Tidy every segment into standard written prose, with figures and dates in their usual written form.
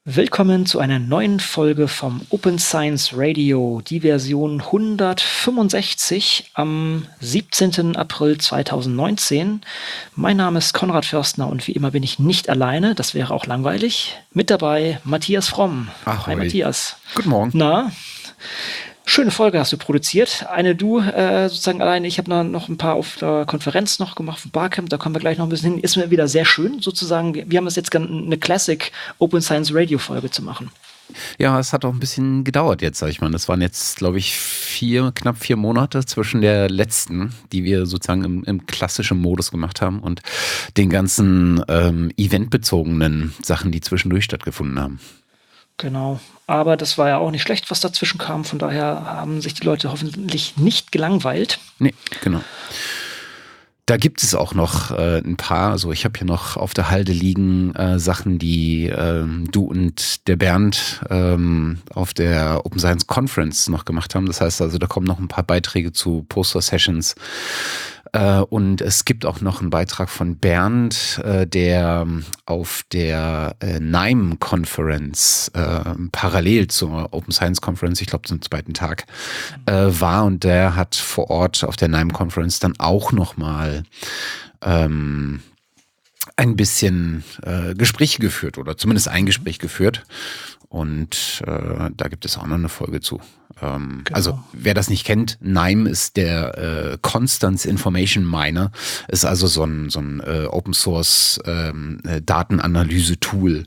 Willkommen zu einer neuen Folge vom Open Science Radio, die Version 165 am 17. April 2019. Mein Name ist Konrad Förstner und wie immer bin ich nicht alleine, das wäre auch langweilig. Mit dabei Matthias Fromm. Ahoi. Hi Matthias. Guten Morgen. Na, schöne Folge hast du produziert. Eine du sozusagen alleine. Ich habe noch ein paar auf der Konferenz noch gemacht, vom Barcamp. Da kommen wir gleich noch ein bisschen hin. Ist mir wieder sehr schön, sozusagen. Wir haben es jetzt eine Classic Open Science Radio Folge zu machen. Ja, es hat auch ein bisschen gedauert jetzt, sag ich mal. Das waren jetzt, glaube ich, knapp 4 Monate zwischen der letzten, die wir sozusagen im klassischen Modus gemacht haben, und den ganzen eventbezogenen Sachen, die zwischendurch stattgefunden haben. Genau. Aber das war ja auch nicht schlecht, was dazwischen kam. Von daher haben sich die Leute hoffentlich nicht gelangweilt. Nee, genau. Da gibt es auch noch ein paar, also ich habe hier noch auf der Halde liegen Sachen, die du und der Bernd auf der Open Science Conference noch gemacht haben. Das heißt also, da kommen noch ein paar Beiträge zu Poster-Sessions. Und es gibt auch noch einen Beitrag von Bernd, der auf der NIME-Conference parallel zur Open Science Conference, ich glaube zum zweiten Tag, war, und der hat vor Ort auf der NIME-Conference dann auch nochmal ein bisschen Gespräche geführt, oder zumindest ein Gespräch geführt. Und da gibt es auch noch eine Folge zu. Genau. Also wer das nicht kennt, NIME ist der Constants Information Miner, ist also so ein Open Source Datenanalyse-Tool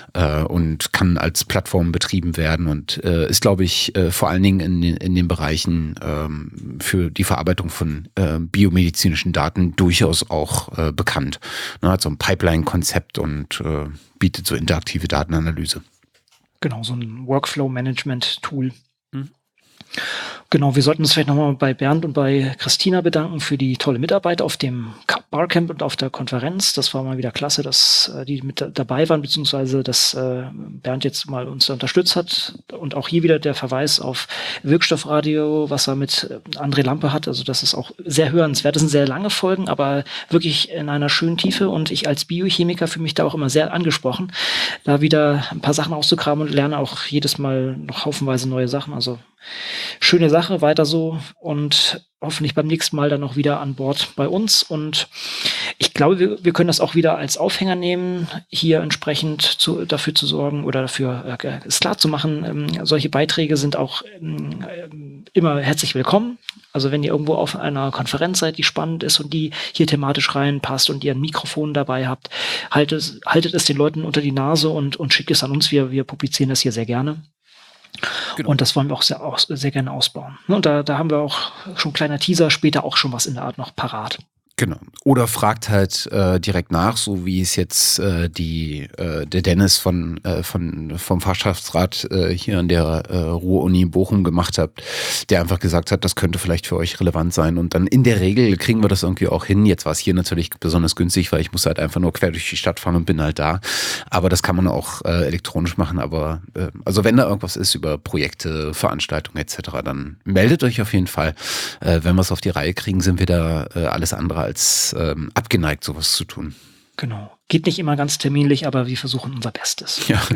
und kann als Plattform betrieben werden und ist, glaube ich, vor allen Dingen in den Bereichen für die Verarbeitung von biomedizinischen Daten durchaus auch bekannt. Hat so ein Pipeline-Konzept und bietet so interaktive Datenanalyse. Genau, so ein Workflow-Management-Tool. Genau, wir sollten uns vielleicht nochmal bei Bernd und bei Christina bedanken für die tolle Mitarbeit auf dem Barcamp und auf der Konferenz. Das war mal wieder klasse, dass die mit dabei waren, beziehungsweise dass Bernd jetzt mal uns unterstützt hat. Und auch hier wieder der Verweis auf Wirkstoffradio, was er mit André Lampe hat. Also das ist auch sehr hörenswert. Das sind sehr lange Folgen, aber wirklich in einer schönen Tiefe. Und ich als Biochemiker fühle mich da auch immer sehr angesprochen, da wieder ein paar Sachen auszugraben und lerne auch jedes Mal noch haufenweise neue Sachen. Also schöne Sache, weiter so, und hoffentlich beim nächsten Mal dann noch wieder an Bord bei uns. Und ich glaube, wir können das auch wieder als Aufhänger nehmen, hier entsprechend dafür zu sorgen oder dafür es klar zu machen. Solche Beiträge sind auch immer herzlich willkommen. Also wenn ihr irgendwo auf einer Konferenz seid, die spannend ist und die hier thematisch reinpasst und ihr ein Mikrofon dabei habt, haltet es den Leuten unter die Nase und schickt es an uns. Wir publizieren das hier sehr gerne. Genau. Und das wollen wir auch sehr gerne ausbauen. Und da haben wir auch schon ein kleiner Teaser, später auch schon was in der Art noch parat. Genau. Oder fragt halt direkt nach, so wie es jetzt der Dennis vom Fachschaftsrat hier an der Ruhr-Uni Bochum gemacht hat, der einfach gesagt hat, das könnte vielleicht für euch relevant sein. Und dann in der Regel kriegen wir das irgendwie auch hin. Jetzt war es hier natürlich besonders günstig, weil ich muss halt einfach nur quer durch die Stadt fahren und bin halt da. Aber das kann man auch elektronisch machen. Aber also wenn da irgendwas ist über Projekte, Veranstaltungen etc., dann meldet euch auf jeden Fall. Wenn wir es auf die Reihe kriegen, sind wir da alles andere als abgeneigt, sowas zu tun. Genau. Geht nicht immer ganz terminlich, aber wir versuchen unser Bestes. Ja.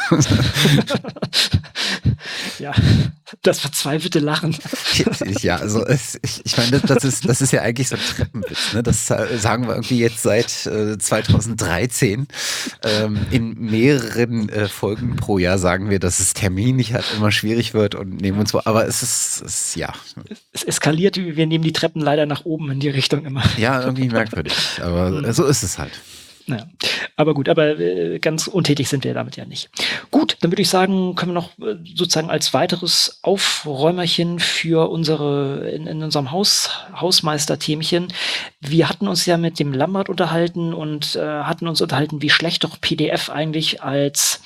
Ja, das verzweifelte Lachen. Ja, also ich meine, das ist ja eigentlich so ein Treppenwitz. Ne? Das sagen wir irgendwie jetzt seit 2013. In mehreren Folgen pro Jahr sagen wir, dass es terminlich halt immer schwierig wird und nehmen uns vor. Aber es ist ja. Es eskaliert, wir nehmen die Treppen leider nach oben in die Richtung immer. Ja, irgendwie merkwürdig. Aber so ist es halt. Naja, aber gut, aber ganz untätig sind wir damit ja nicht. Gut, dann würde ich sagen, können wir noch sozusagen als weiteres Aufräumerchen für in unserem Hausmeister-Themchen. Wir hatten uns ja mit dem Lambert unterhalten und hatten uns unterhalten, wie schlecht doch PDF eigentlich als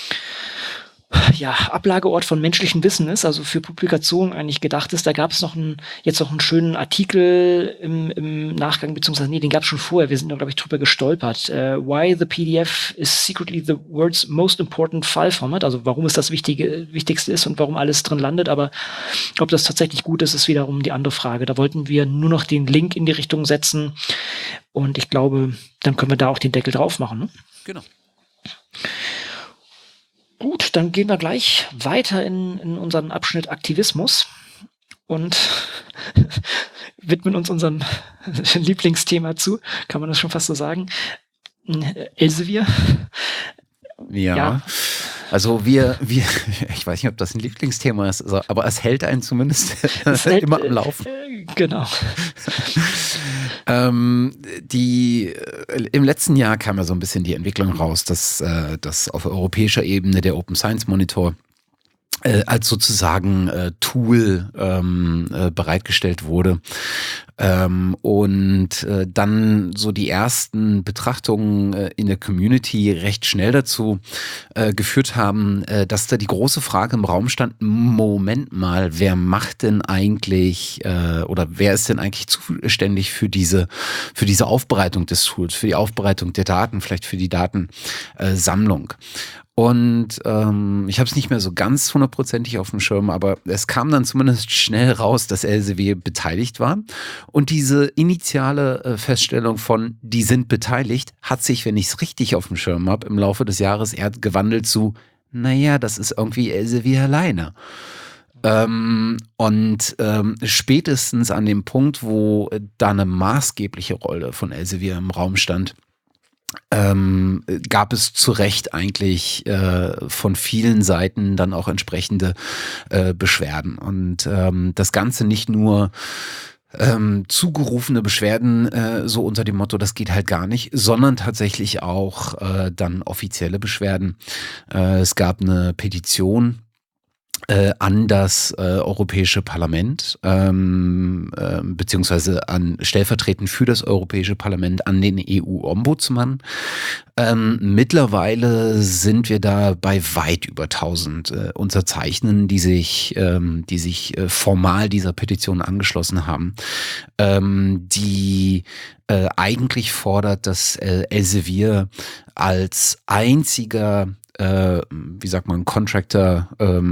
Ablageort von menschlichem Wissen ist, also für Publikationen eigentlich gedacht ist. Da gab es jetzt noch einen schönen Artikel im Nachgang, beziehungsweise den gab es schon vorher. Wir sind da, glaube ich, drüber gestolpert. Why the PDF is secretly the world's most important file format, also warum es das Wichtigste ist und warum alles drin landet. Aber ob das tatsächlich gut ist, ist wiederum die andere Frage. Da wollten wir nur noch den Link in die Richtung setzen und ich glaube, dann können wir da auch den Deckel drauf machen. Ne? Genau. Gut, dann gehen wir gleich weiter in unseren Abschnitt Aktivismus und widmen uns unserem Lieblingsthema zu, kann man das schon fast so sagen. Elsevier. Ja. Also ich weiß nicht, ob das ein Lieblingsthema ist, aber es hält einen zumindest immer am Laufen. Genau. Im letzten Jahr kam ja so ein bisschen die Entwicklung raus, dass auf europäischer Ebene der Open Science Monitor als sozusagen Tool bereitgestellt wurde. Und dann so die ersten Betrachtungen in der Community recht schnell dazu geführt haben, dass da die große Frage im Raum stand, Moment mal, wer macht denn eigentlich oder wer ist denn eigentlich zuständig für diese Aufbereitung des Tools, für die Aufbereitung der Daten, vielleicht für die Datensammlung. Und ich habe es nicht mehr so ganz hundertprozentig auf dem Schirm, aber es kam dann zumindest schnell raus, dass Elsevier beteiligt war. Und diese initiale Feststellung von, die sind beteiligt, hat sich, wenn ich es richtig auf dem Schirm habe, im Laufe des Jahres eher gewandelt zu, naja, das ist irgendwie Elsevier alleine. Spätestens an dem Punkt, wo da eine maßgebliche Rolle von Elsevier im Raum stand, gab es zu Recht eigentlich von vielen Seiten dann auch entsprechende Beschwerden. Und das Ganze nicht nur zugerufene Beschwerden so unter dem Motto, das geht halt gar nicht, sondern tatsächlich auch dann offizielle Beschwerden. Es gab eine Petition an das Europäische Parlament, beziehungsweise stellvertretend für das Europäische Parlament an den EU-Ombudsmann. Mittlerweile sind wir da bei weit über 1000 Unterzeichnern, die sich formal dieser Petition angeschlossen haben, die eigentlich fordert, dass Elsevier als einziger Contractor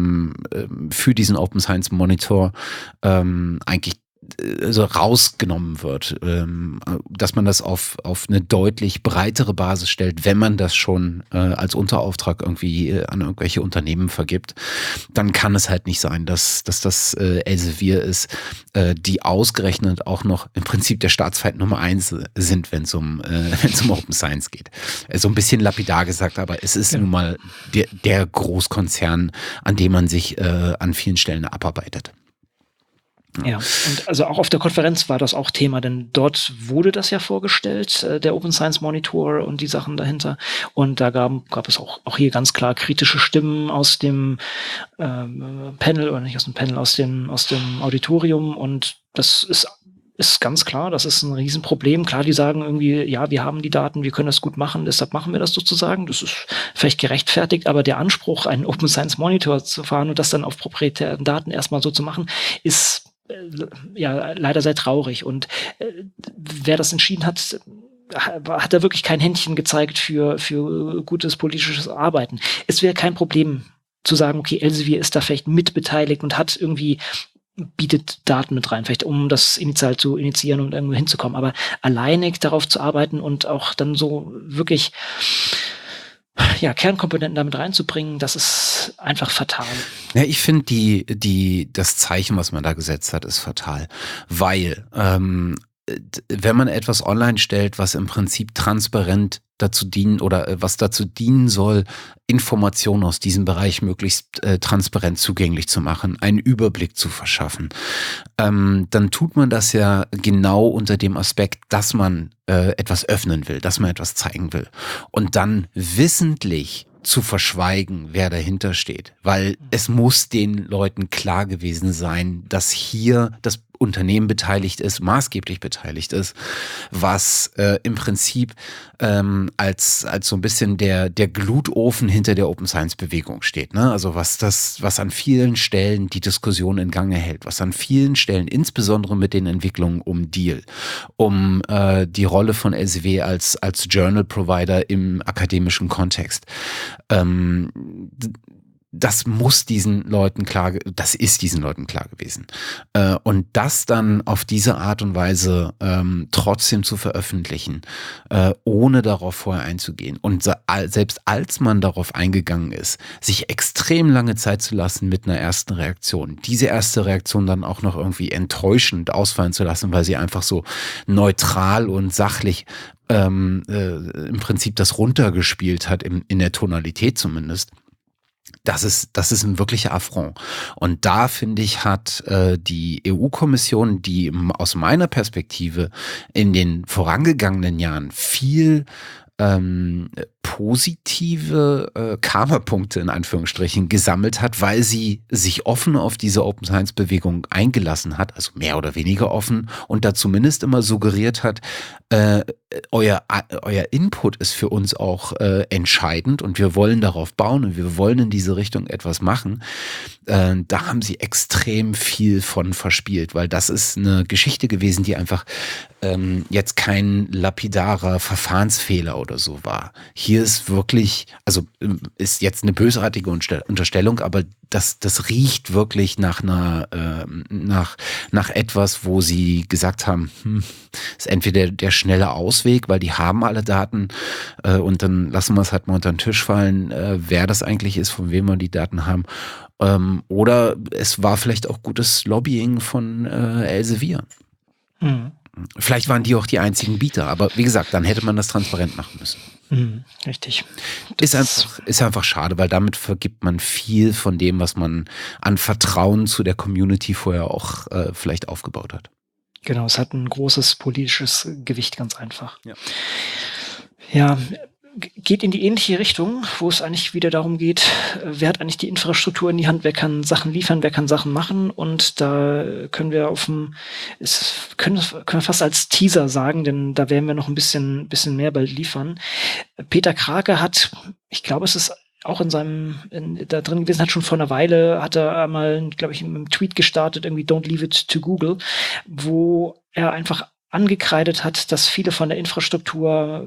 für diesen Open Science Monitor eigentlich so rausgenommen wird, dass man das auf eine deutlich breitere Basis stellt, wenn man das schon als Unterauftrag irgendwie an irgendwelche Unternehmen vergibt, dann kann es halt nicht sein, dass das Elsevier ist, die ausgerechnet auch noch im Prinzip der Staatsfeind Nummer 1 sind, wenn es um Open Science geht. So ein bisschen lapidar gesagt, aber es ist nun mal der Großkonzern, an dem man sich an vielen Stellen abarbeitet. Ja, und also auch auf der Konferenz war das auch Thema, denn dort wurde das ja vorgestellt, der Open Science Monitor und die Sachen dahinter. Und da gab es auch hier ganz klar kritische Stimmen aus dem Panel, oder nicht aus dem Panel, aus dem Auditorium. Und das ist ganz klar, das ist ein Riesenproblem. Klar, die sagen irgendwie, ja, wir haben die Daten, wir können das gut machen, deshalb machen wir das sozusagen. Das ist vielleicht gerechtfertigt, aber der Anspruch, einen Open Science Monitor zu fahren und das dann auf proprietären Daten erstmal so zu machen, ist ja leider sehr traurig. Und wer das entschieden hat, hat da wirklich kein Händchen gezeigt für gutes politisches Arbeiten. Es wäre kein Problem zu sagen, okay, Elsevier ist da vielleicht mitbeteiligt und bietet Daten mit rein, vielleicht um das initial zu initiieren und irgendwo hinzukommen. Aber alleinig darauf zu arbeiten und auch dann so wirklich Kernkomponenten damit reinzubringen, das ist einfach fatal. Ja, ich finde das Zeichen, was man da gesetzt hat, ist fatal, weil wenn man etwas online stellt, was im Prinzip transparent dazu dienen oder was dazu dienen soll, Informationen aus diesem Bereich möglichst transparent zugänglich zu machen, einen Überblick zu verschaffen, dann tut man das ja genau unter dem Aspekt, dass man etwas öffnen will, dass man etwas zeigen will. Und dann wissentlich zu verschweigen, wer dahinter steht. Weil es muss den Leuten klar gewesen sein, dass hier das Unternehmen beteiligt ist, maßgeblich beteiligt ist, was im Prinzip als so ein bisschen der Glutofen hinter der Open Science Bewegung steht. Ne? Also was an vielen Stellen die Diskussion in Gang hält, was an vielen Stellen, insbesondere mit den Entwicklungen um Deal, um die Rolle von Elsevier als Journal Provider im akademischen Kontext, das muss diesen Leuten das ist diesen Leuten klar gewesen. Und das dann auf diese Art und Weise trotzdem zu veröffentlichen, ohne darauf vorher einzugehen. Und selbst als man darauf eingegangen ist, sich extrem lange Zeit zu lassen mit einer ersten Reaktion. Diese erste Reaktion dann auch noch irgendwie enttäuschend ausfallen zu lassen, weil sie einfach so neutral und sachlich im Prinzip das runtergespielt hat, in der Tonalität zumindest. Das ist ein wirklicher Affront. Und da, finde ich, hat die EU-Kommission, die aus meiner Perspektive in den vorangegangenen Jahren viel positive Karma-Punkte in Anführungsstrichen gesammelt hat, weil sie sich offen auf diese Open Science-Bewegung eingelassen hat, also mehr oder weniger offen, und da zumindest immer suggeriert hat, euer Input ist für uns auch entscheidend und wir wollen darauf bauen und wir wollen in diese Richtung etwas machen. Da haben sie extrem viel von verspielt, weil das ist eine Geschichte gewesen, die einfach jetzt kein lapidarer Verfahrensfehler oder so war. Hier ist wirklich, also ist jetzt eine bösartige Unterstellung, aber das riecht wirklich nach etwas, wo sie gesagt haben, ist entweder der schnelle Ausweg, weil die haben alle Daten und dann lassen wir es halt mal unter den Tisch fallen, wer das eigentlich ist, von wem wir die Daten haben. Oder es war vielleicht auch gutes Lobbying von Elsevier. Mhm. Vielleicht waren die auch die einzigen Bieter, aber wie gesagt, dann hätte man das transparent machen müssen. Richtig. Ist einfach schade, weil damit vergibt man viel von dem, was man an Vertrauen zu der Community vorher auch vielleicht aufgebaut hat. Genau, es hat ein großes politisches Gewicht, ganz einfach. Ja, geht in die ähnliche Richtung, wo es eigentlich wieder darum geht, wer hat eigentlich die Infrastruktur in die Hand, wer kann Sachen liefern, wer kann Sachen machen, und da können wir können wir fast als Teaser sagen, denn da werden wir noch ein bisschen mehr bald liefern. Peter Krake hat, ich glaube, es ist auch da drin gewesen, hat schon vor einer Weile, hat er einmal, glaube ich, einen Tweet gestartet, irgendwie Don't leave it to Google, wo er einfach angekreidet hat, dass viele von der Infrastruktur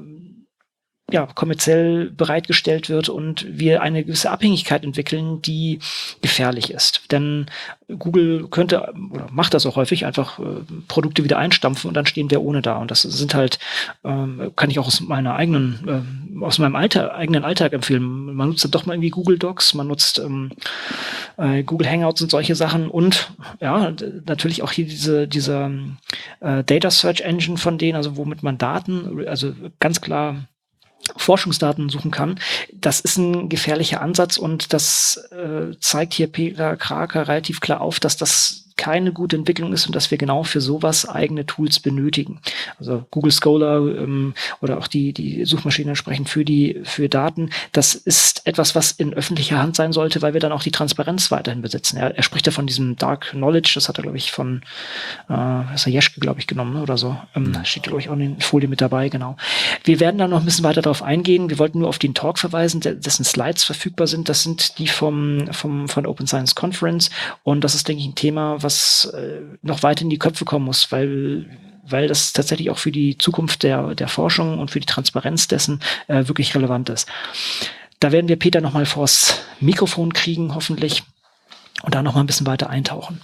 kommerziell bereitgestellt wird und wir eine gewisse Abhängigkeit entwickeln, die gefährlich ist. Denn Google könnte oder macht das auch häufig, einfach Produkte wieder einstampfen und dann stehen wir ohne da. Und das sind halt, kann ich auch aus meinem eigenen Alltag empfehlen. Man nutzt dann doch mal irgendwie Google Docs, man nutzt Google Hangouts und solche Sachen und natürlich auch hier diese Data Search Engine von denen, also womit man Daten, also ganz klar Forschungsdaten suchen kann. Das ist ein gefährlicher Ansatz und das zeigt hier Peter Krake relativ klar auf, dass das keine gute Entwicklung ist und dass wir genau für sowas eigene Tools benötigen. Also Google Scholar oder auch die Suchmaschinen entsprechend für Daten. Das ist etwas, was in öffentlicher Hand sein sollte, weil wir dann auch die Transparenz weiterhin besitzen. Er spricht ja von diesem Dark Knowledge, das hat er, glaube ich, von Jeschke, glaube ich, genommen, ne, oder so. Steht, glaube ich, auch in der Folie mit dabei, genau. Wir werden da noch ein bisschen weiter darauf eingehen. Wir wollten nur auf den Talk verweisen, dessen Slides verfügbar sind. Das sind die von der Open Science Conference und das ist, denke ich, ein Thema, was noch weiter in die Köpfe kommen muss, weil das tatsächlich auch für die Zukunft der Forschung und für die Transparenz dessen wirklich relevant ist. Da werden wir Peter noch mal vors Mikrofon kriegen, hoffentlich, und da noch mal ein bisschen weiter eintauchen.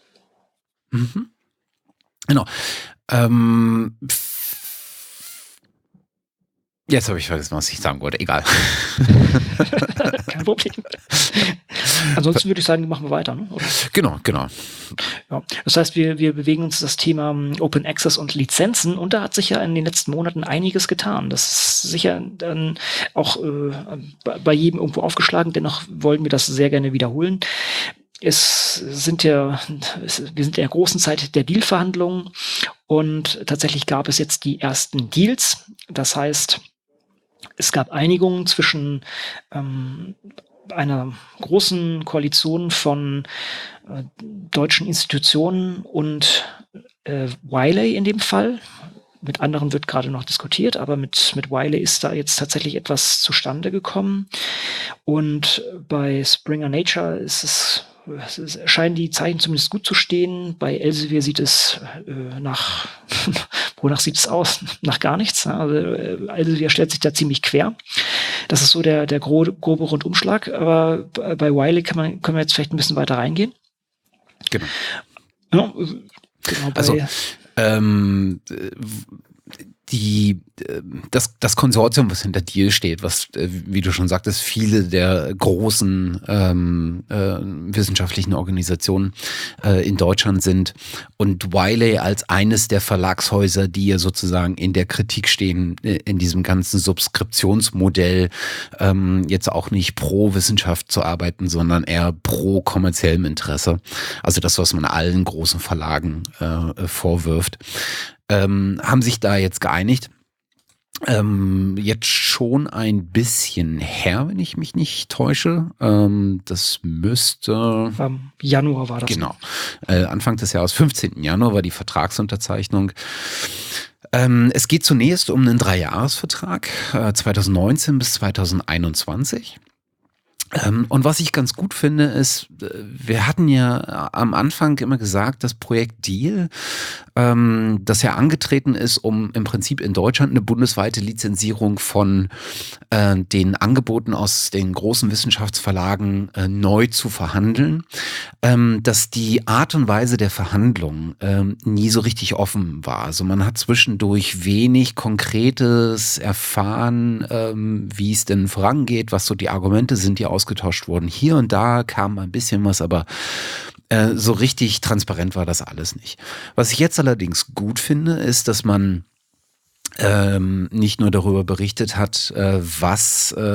Mhm. Genau. Jetzt habe ich vergessen, was ich sagen wollte. Egal. Kein Problem. Ansonsten würde ich sagen, machen wir weiter, ne? Oder? Genau. Ja. Das heißt, wir bewegen uns das Thema Open Access und Lizenzen und da hat sich ja in den letzten Monaten einiges getan. Das ist sicher dann auch bei jedem irgendwo aufgeschlagen, dennoch wollen wir das sehr gerne wiederholen. Wir sind in der großen Zeit der Dealverhandlungen und tatsächlich gab es jetzt die ersten Deals. Das heißt, es gab Einigungen zwischen einer großen Koalition von deutschen Institutionen und Wiley in dem Fall. Mit anderen wird gerade noch diskutiert, aber mit Wiley ist da jetzt tatsächlich etwas zustande gekommen. Und bei Springer Nature scheinen die Zeichen zumindest gut zu stehen. Bei Elsevier sieht es wonach sieht es aus? Nach gar nichts. Also Elsevier stellt sich da ziemlich quer. Das ist so der grobe Rundumschlag, aber bei Wiley können wir jetzt vielleicht ein bisschen weiter reingehen. Genau. Ja, genau, Also das Konsortium, was hinter Deel steht, was, wie du schon sagtest, viele der großen wissenschaftlichen Organisationen in Deutschland sind und Wiley als eines der Verlagshäuser, die ja sozusagen in der Kritik stehen, in diesem ganzen Subskriptionsmodell, jetzt auch nicht pro Wissenschaft zu arbeiten, sondern eher pro kommerziellem Interesse. Also das, was man allen großen Verlagen vorwirft. Haben sich da jetzt geeinigt. Jetzt schon ein bisschen her, wenn ich mich nicht täusche. Das müsste... Januar war das. Genau. Anfang des Jahres, 15. Januar war die Vertragsunterzeichnung. Es geht zunächst um einen 3-Jahres-Vertrag, 2019 bis 2021. Und was ich ganz gut finde, ist, wir hatten ja am Anfang immer gesagt, das Projekt Deel, das ja angetreten ist, um im Prinzip in Deutschland eine bundesweite Lizenzierung von den Angeboten aus den großen Wissenschaftsverlagen neu zu verhandeln, dass die Art und Weise der Verhandlung nie so richtig offen war. Also man hat zwischendurch wenig Konkretes erfahren, wie es denn vorangeht, was so die Argumente sind, die ausgetauscht wurden. Hier und da kam ein bisschen was, aber so richtig transparent war das alles nicht. Was ich jetzt allerdings gut finde, ist, dass man nicht nur darüber berichtet hat, dass es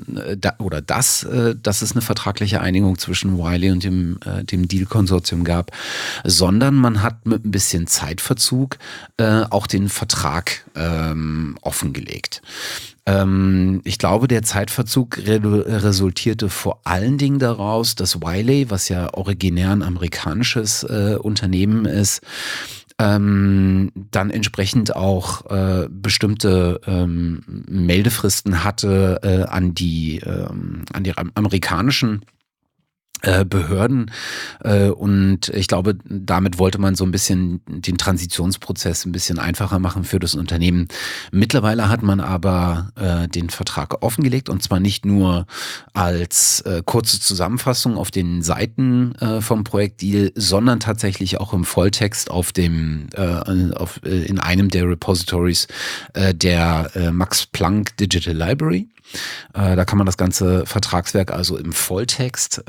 eine vertragliche Einigung zwischen Wiley und dem Deel-Konsortium gab, sondern man hat mit ein bisschen Zeitverzug auch den Vertrag offengelegt. Ich glaube, der Zeitverzug resultierte vor allen Dingen daraus, dass Wiley, was ja originär ein amerikanisches Unternehmen ist, dann entsprechend auch bestimmte Meldefristen hatte an die amerikanischen Behörden und ich glaube, damit wollte man so ein bisschen den Transitionsprozess ein bisschen einfacher machen für das Unternehmen. Mittlerweile hat man aber den Vertrag offengelegt und zwar nicht nur als kurze Zusammenfassung auf den Seiten vom Projekt Deel, sondern tatsächlich auch im Volltext in einem der Repositories der Max Planck Digital Library. Da kann man das ganze Vertragswerk also im Volltext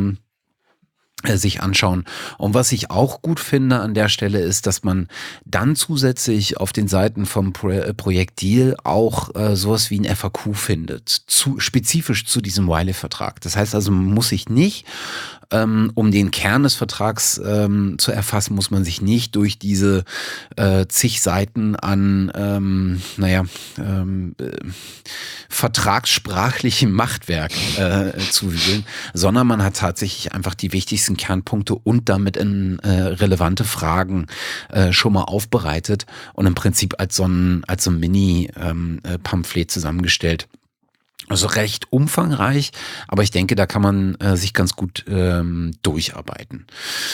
sich anschauen. Und was ich auch gut finde an der Stelle ist, dass man dann zusätzlich auf den Seiten vom Projekt Deel auch sowas wie ein FAQ findet, spezifisch zu diesem Wiley-Vertrag. Das heißt also, man muss sich nicht, um den Kern des Vertrags zu erfassen, muss man sich nicht durch diese zig Seiten an vertragssprachlichem Machtwerk zuwühlen, sondern man hat tatsächlich einfach die wichtigsten Kernpunkte und damit relevante Fragen schon mal aufbereitet und im Prinzip als so ein Mini-Pamphlet zusammengestellt. Also recht umfangreich, aber ich denke, da kann man sich ganz gut durcharbeiten.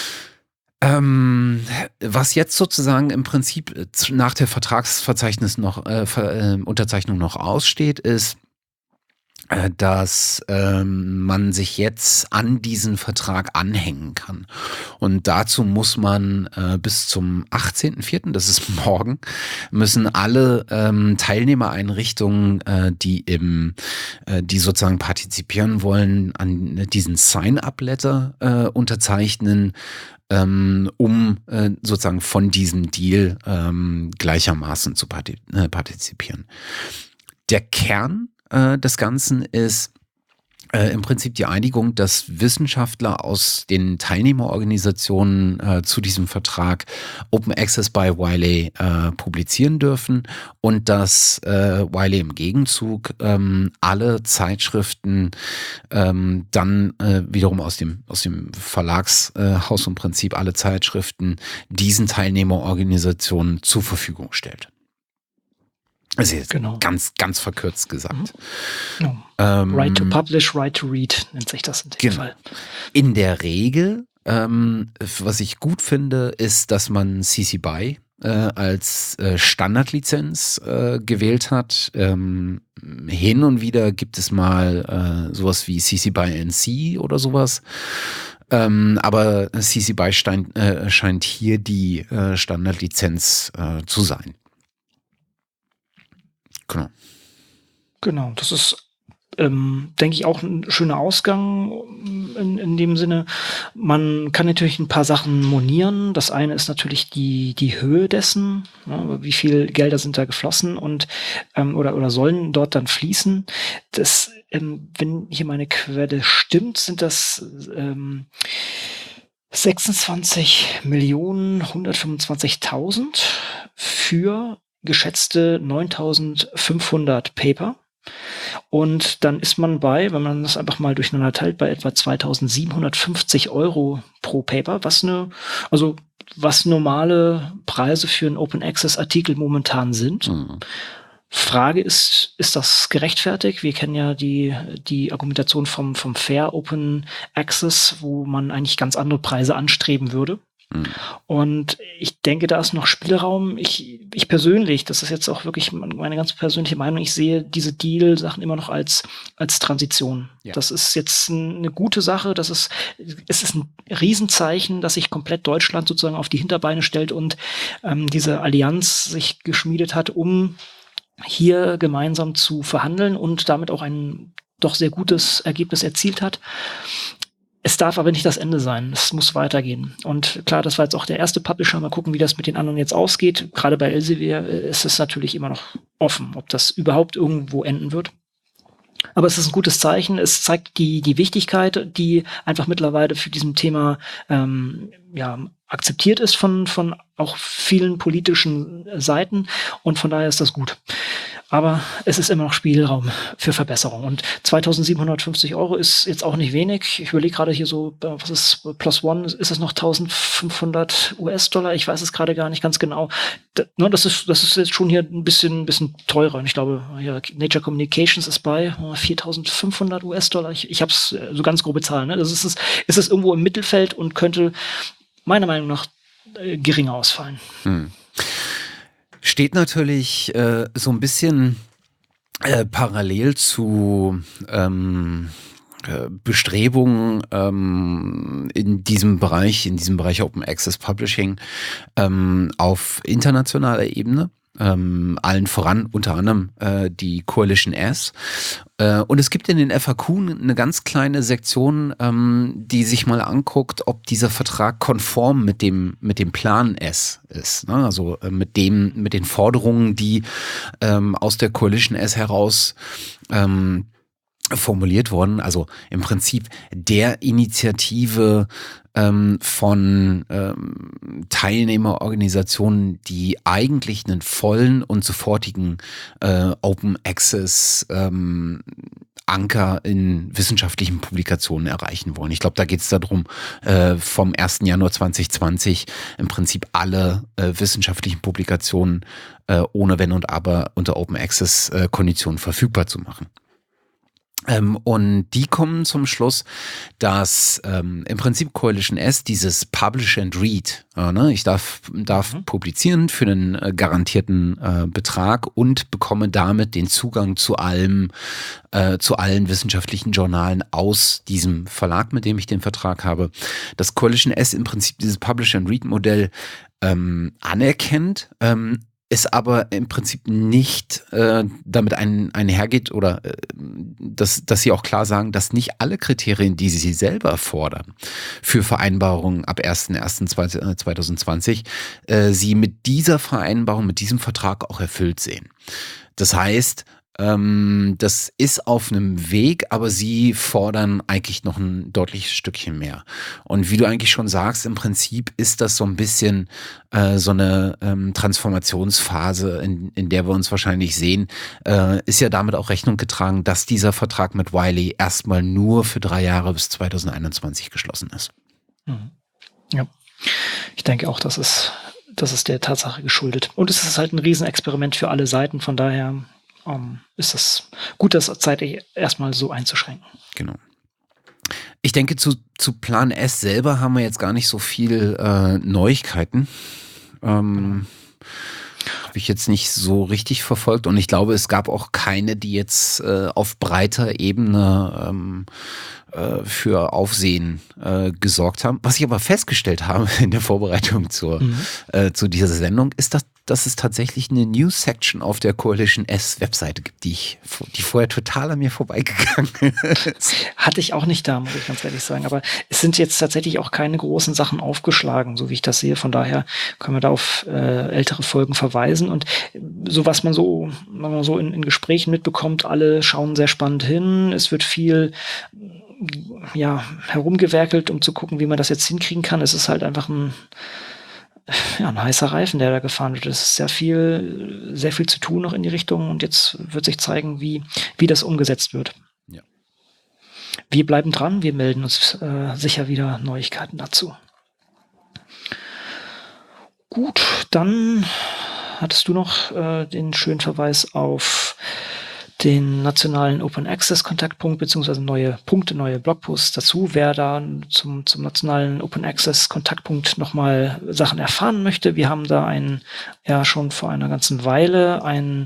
Was jetzt sozusagen im Prinzip nach der Vertragsverzeichnis Unterzeichnung noch aussteht, ist, dass man sich jetzt an diesen Vertrag anhängen kann. Und dazu muss man bis zum 18.04., das ist morgen, müssen alle Teilnehmereinrichtungen, die sozusagen partizipieren wollen, an diesen Sign-up-Letter unterzeichnen, um sozusagen von diesem Deal gleichermaßen zu partizipieren. Der Kern des Ganzen ist im Prinzip die Einigung, dass Wissenschaftler aus den Teilnehmerorganisationen zu diesem Vertrag Open Access by Wiley publizieren dürfen und dass Wiley im Gegenzug alle Zeitschriften dann wiederum aus dem Verlagshaus im Prinzip alle Zeitschriften diesen Teilnehmerorganisationen zur Verfügung stellt. Also jetzt ganz, ganz verkürzt gesagt. Genau. Right to publish, right to read nennt sich das in dem Fall. In der Regel, was ich gut finde, ist, dass man CC BY als Standardlizenz gewählt hat. Hin und wieder gibt es mal sowas wie CC BY NC oder sowas. Aber CC BY scheint hier die Standardlizenz zu sein. Genau. Genau, das ist, denke ich, auch ein schöner Ausgang in dem Sinne. Man kann natürlich ein paar Sachen monieren. Das eine ist natürlich die Höhe dessen, wie viel Gelder sind da geflossen und oder sollen dort dann fließen. Das, wenn hier meine Quelle stimmt, sind das 26.125.000 für geschätzte 9.500 Paper. Und dann ist man bei, wenn man das einfach mal durcheinander teilt, bei etwa 2.750 € pro Paper, was normale Preise für einen Open Access Artikel momentan sind. Mhm. Frage ist das gerechtfertigt? Wir kennen ja die Argumentation vom Fair Open Access, wo man eigentlich ganz andere Preise anstreben würde. Und ich denke, da ist noch Spielraum. Ich persönlich, das ist jetzt auch wirklich meine ganz persönliche Meinung, ich sehe diese Deal-Sachen immer noch als Transition. Ja. Das ist jetzt eine gute Sache. Es ist ein Riesenzeichen, dass sich komplett Deutschland sozusagen auf die Hinterbeine stellt und diese Allianz sich geschmiedet hat, um hier gemeinsam zu verhandeln und damit auch ein doch sehr gutes Ergebnis erzielt hat. Es darf aber nicht das Ende sein. Es muss weitergehen. Und klar, das war jetzt auch der erste Publisher. Mal gucken, wie das mit den anderen jetzt ausgeht. Gerade bei Elsevier ist es natürlich immer noch offen, ob das überhaupt irgendwo enden wird. Aber es ist ein gutes Zeichen. Es zeigt die Wichtigkeit, die einfach mittlerweile für diesem Thema akzeptiert ist von auch vielen politischen Seiten. Und von daher ist das gut. Aber es ist immer noch Spielraum für Verbesserung. Und 2.750 € ist jetzt auch nicht wenig. Ich überlege gerade hier so, was ist Plus One? Ist es noch 1.500 US-Dollar? Ich weiß es gerade gar nicht ganz genau. Das ist jetzt schon hier ein bisschen teurer. Und ich glaube, hier Nature Communications ist bei 4.500 US-Dollar. Ich habe es so ganz grobe Zahlen. Ne? Das ist es irgendwo im Mittelfeld und könnte meiner Meinung nach geringer ausfallen. Steht natürlich so ein bisschen parallel zu Bestrebungen in diesem Bereich Open Access Publishing auf internationaler Ebene. Allen voran unter anderem die Coalition S. Und es gibt in den FAQ eine ganz kleine Sektion, die sich mal anguckt, ob dieser Vertrag konform mit dem Plan S ist. Ne? Also mit den Forderungen, die aus der Coalition S heraus formuliert wurden. Also im Prinzip der Initiative von Teilnehmerorganisationen, die eigentlich einen vollen und sofortigen Open Access Anker in wissenschaftlichen Publikationen erreichen wollen. Ich glaube, da geht es darum, vom 1. Januar 2020 im Prinzip alle wissenschaftlichen Publikationen ohne Wenn und Aber unter Open Access Konditionen verfügbar zu machen. Und die kommen zum Schluss, dass im Prinzip Coalition S dieses Publish and Read, ich darf publizieren für einen garantierten Betrag und bekomme damit den Zugang zu allen wissenschaftlichen Journalen aus diesem Verlag, mit dem ich den Vertrag habe. Dass Coalition S im Prinzip dieses Publish and Read Modell anerkennt, es aber im Prinzip nicht damit einhergeht oder dass sie auch klar sagen, dass nicht alle Kriterien, die sie selber fordern für Vereinbarungen ab 1.1.2020, sie mit dieser Vereinbarung, mit diesem Vertrag auch erfüllt sehen. Das heißt, das ist auf einem Weg, aber sie fordern eigentlich noch ein deutliches Stückchen mehr. Und wie du eigentlich schon sagst, im Prinzip ist das so ein bisschen so eine Transformationsphase, in der wir uns wahrscheinlich sehen, ist ja damit auch Rechnung getragen, dass dieser Vertrag mit Wiley erstmal nur für 3 Jahre bis 2021 geschlossen ist. Ja, ich denke auch, das ist der Tatsache geschuldet. Und es ist halt ein Riesenexperiment für alle Seiten, von daher ist es gut, das zeitlich erstmal so einzuschränken. Genau. Ich denke, zu Plan S selber haben wir jetzt gar nicht so viel Neuigkeiten. Habe ich jetzt nicht so richtig verfolgt und ich glaube, es gab auch keine, die jetzt auf breiter Ebene für Aufsehen gesorgt haben. Was ich aber festgestellt habe in der Vorbereitung zu dieser Sendung, ist, dass es tatsächlich eine News-Section auf der Coalition S-Webseite gibt, die vorher total an mir vorbeigegangen ist. Hatte ich auch nicht da, muss ich ganz ehrlich sagen. Aber es sind jetzt tatsächlich auch keine großen Sachen aufgeschlagen, so wie ich das sehe. Von daher können wir da auf ältere Folgen verweisen. Und so was man so in Gesprächen mitbekommt, alle schauen sehr spannend hin. Es wird viel herumgewerkelt, um zu gucken, wie man das jetzt hinkriegen kann. Es ist halt einfach ein heißer Reifen, der da gefahren wird. Es ist sehr viel zu tun noch in die Richtung und jetzt wird sich zeigen, wie das umgesetzt wird. Ja. Wir bleiben dran, wir melden uns sicher wieder Neuigkeiten dazu. Gut, dann hattest du noch den schönen Verweis auf den nationalen Open Access Kontaktpunkt beziehungsweise neue Blogposts dazu. Wer da zum nationalen Open Access Kontaktpunkt nochmal Sachen erfahren möchte, wir haben da schon vor einer ganzen Weile eine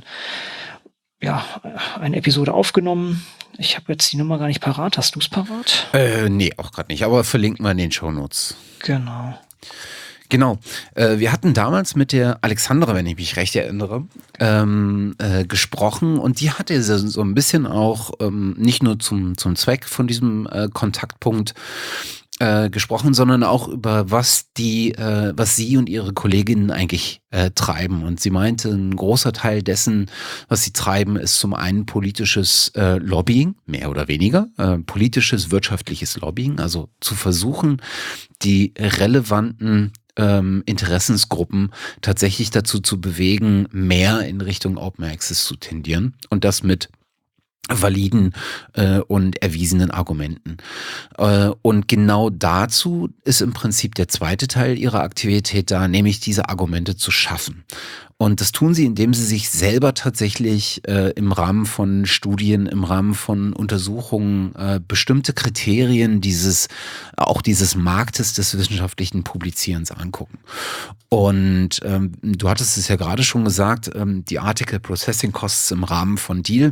Episode aufgenommen. Ich habe jetzt die Nummer gar nicht parat. Hast du es parat? Nee, auch gerade nicht, aber verlinken wir in den Shownotes. Genau. Wir hatten damals mit der Alexandra, wenn ich mich recht erinnere, gesprochen und die hatte so ein bisschen auch nicht nur zum Zweck von diesem Kontaktpunkt gesprochen, sondern auch über was sie und ihre Kolleginnen eigentlich treiben. Und sie meinte, ein großer Teil dessen, was sie treiben, ist zum einen politisches Lobbying, mehr oder weniger, politisches, wirtschaftliches Lobbying, also zu versuchen, die relevanten Interessensgruppen tatsächlich dazu zu bewegen, mehr in Richtung Open Access zu tendieren und das mit validen und erwiesenen Argumenten. Und genau dazu ist im Prinzip der zweite Teil ihrer Aktivität da, nämlich diese Argumente zu schaffen. Und das tun sie, indem sie sich selber tatsächlich im Rahmen von Studien, im Rahmen von Untersuchungen bestimmte Kriterien dieses Marktes des wissenschaftlichen Publizierens angucken. Und du hattest es ja gerade schon gesagt, die Article Processing Costs im Rahmen von DEAL,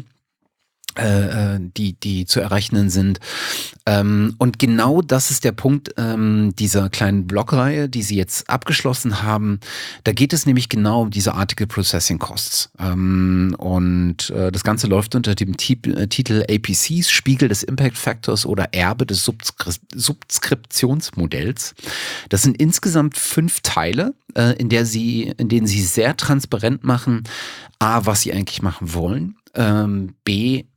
die zu errechnen sind. Und genau das ist der Punkt dieser kleinen Blogreihe, die sie jetzt abgeschlossen haben. Da geht es nämlich genau um diese Article Processing Costs. Und das Ganze läuft unter dem Titel APCs, Spiegel des Impact Factors oder Erbe des Subskriptionsmodells. Das sind insgesamt 5 Teile, in denen sie sehr transparent machen, A, was sie eigentlich machen wollen, B,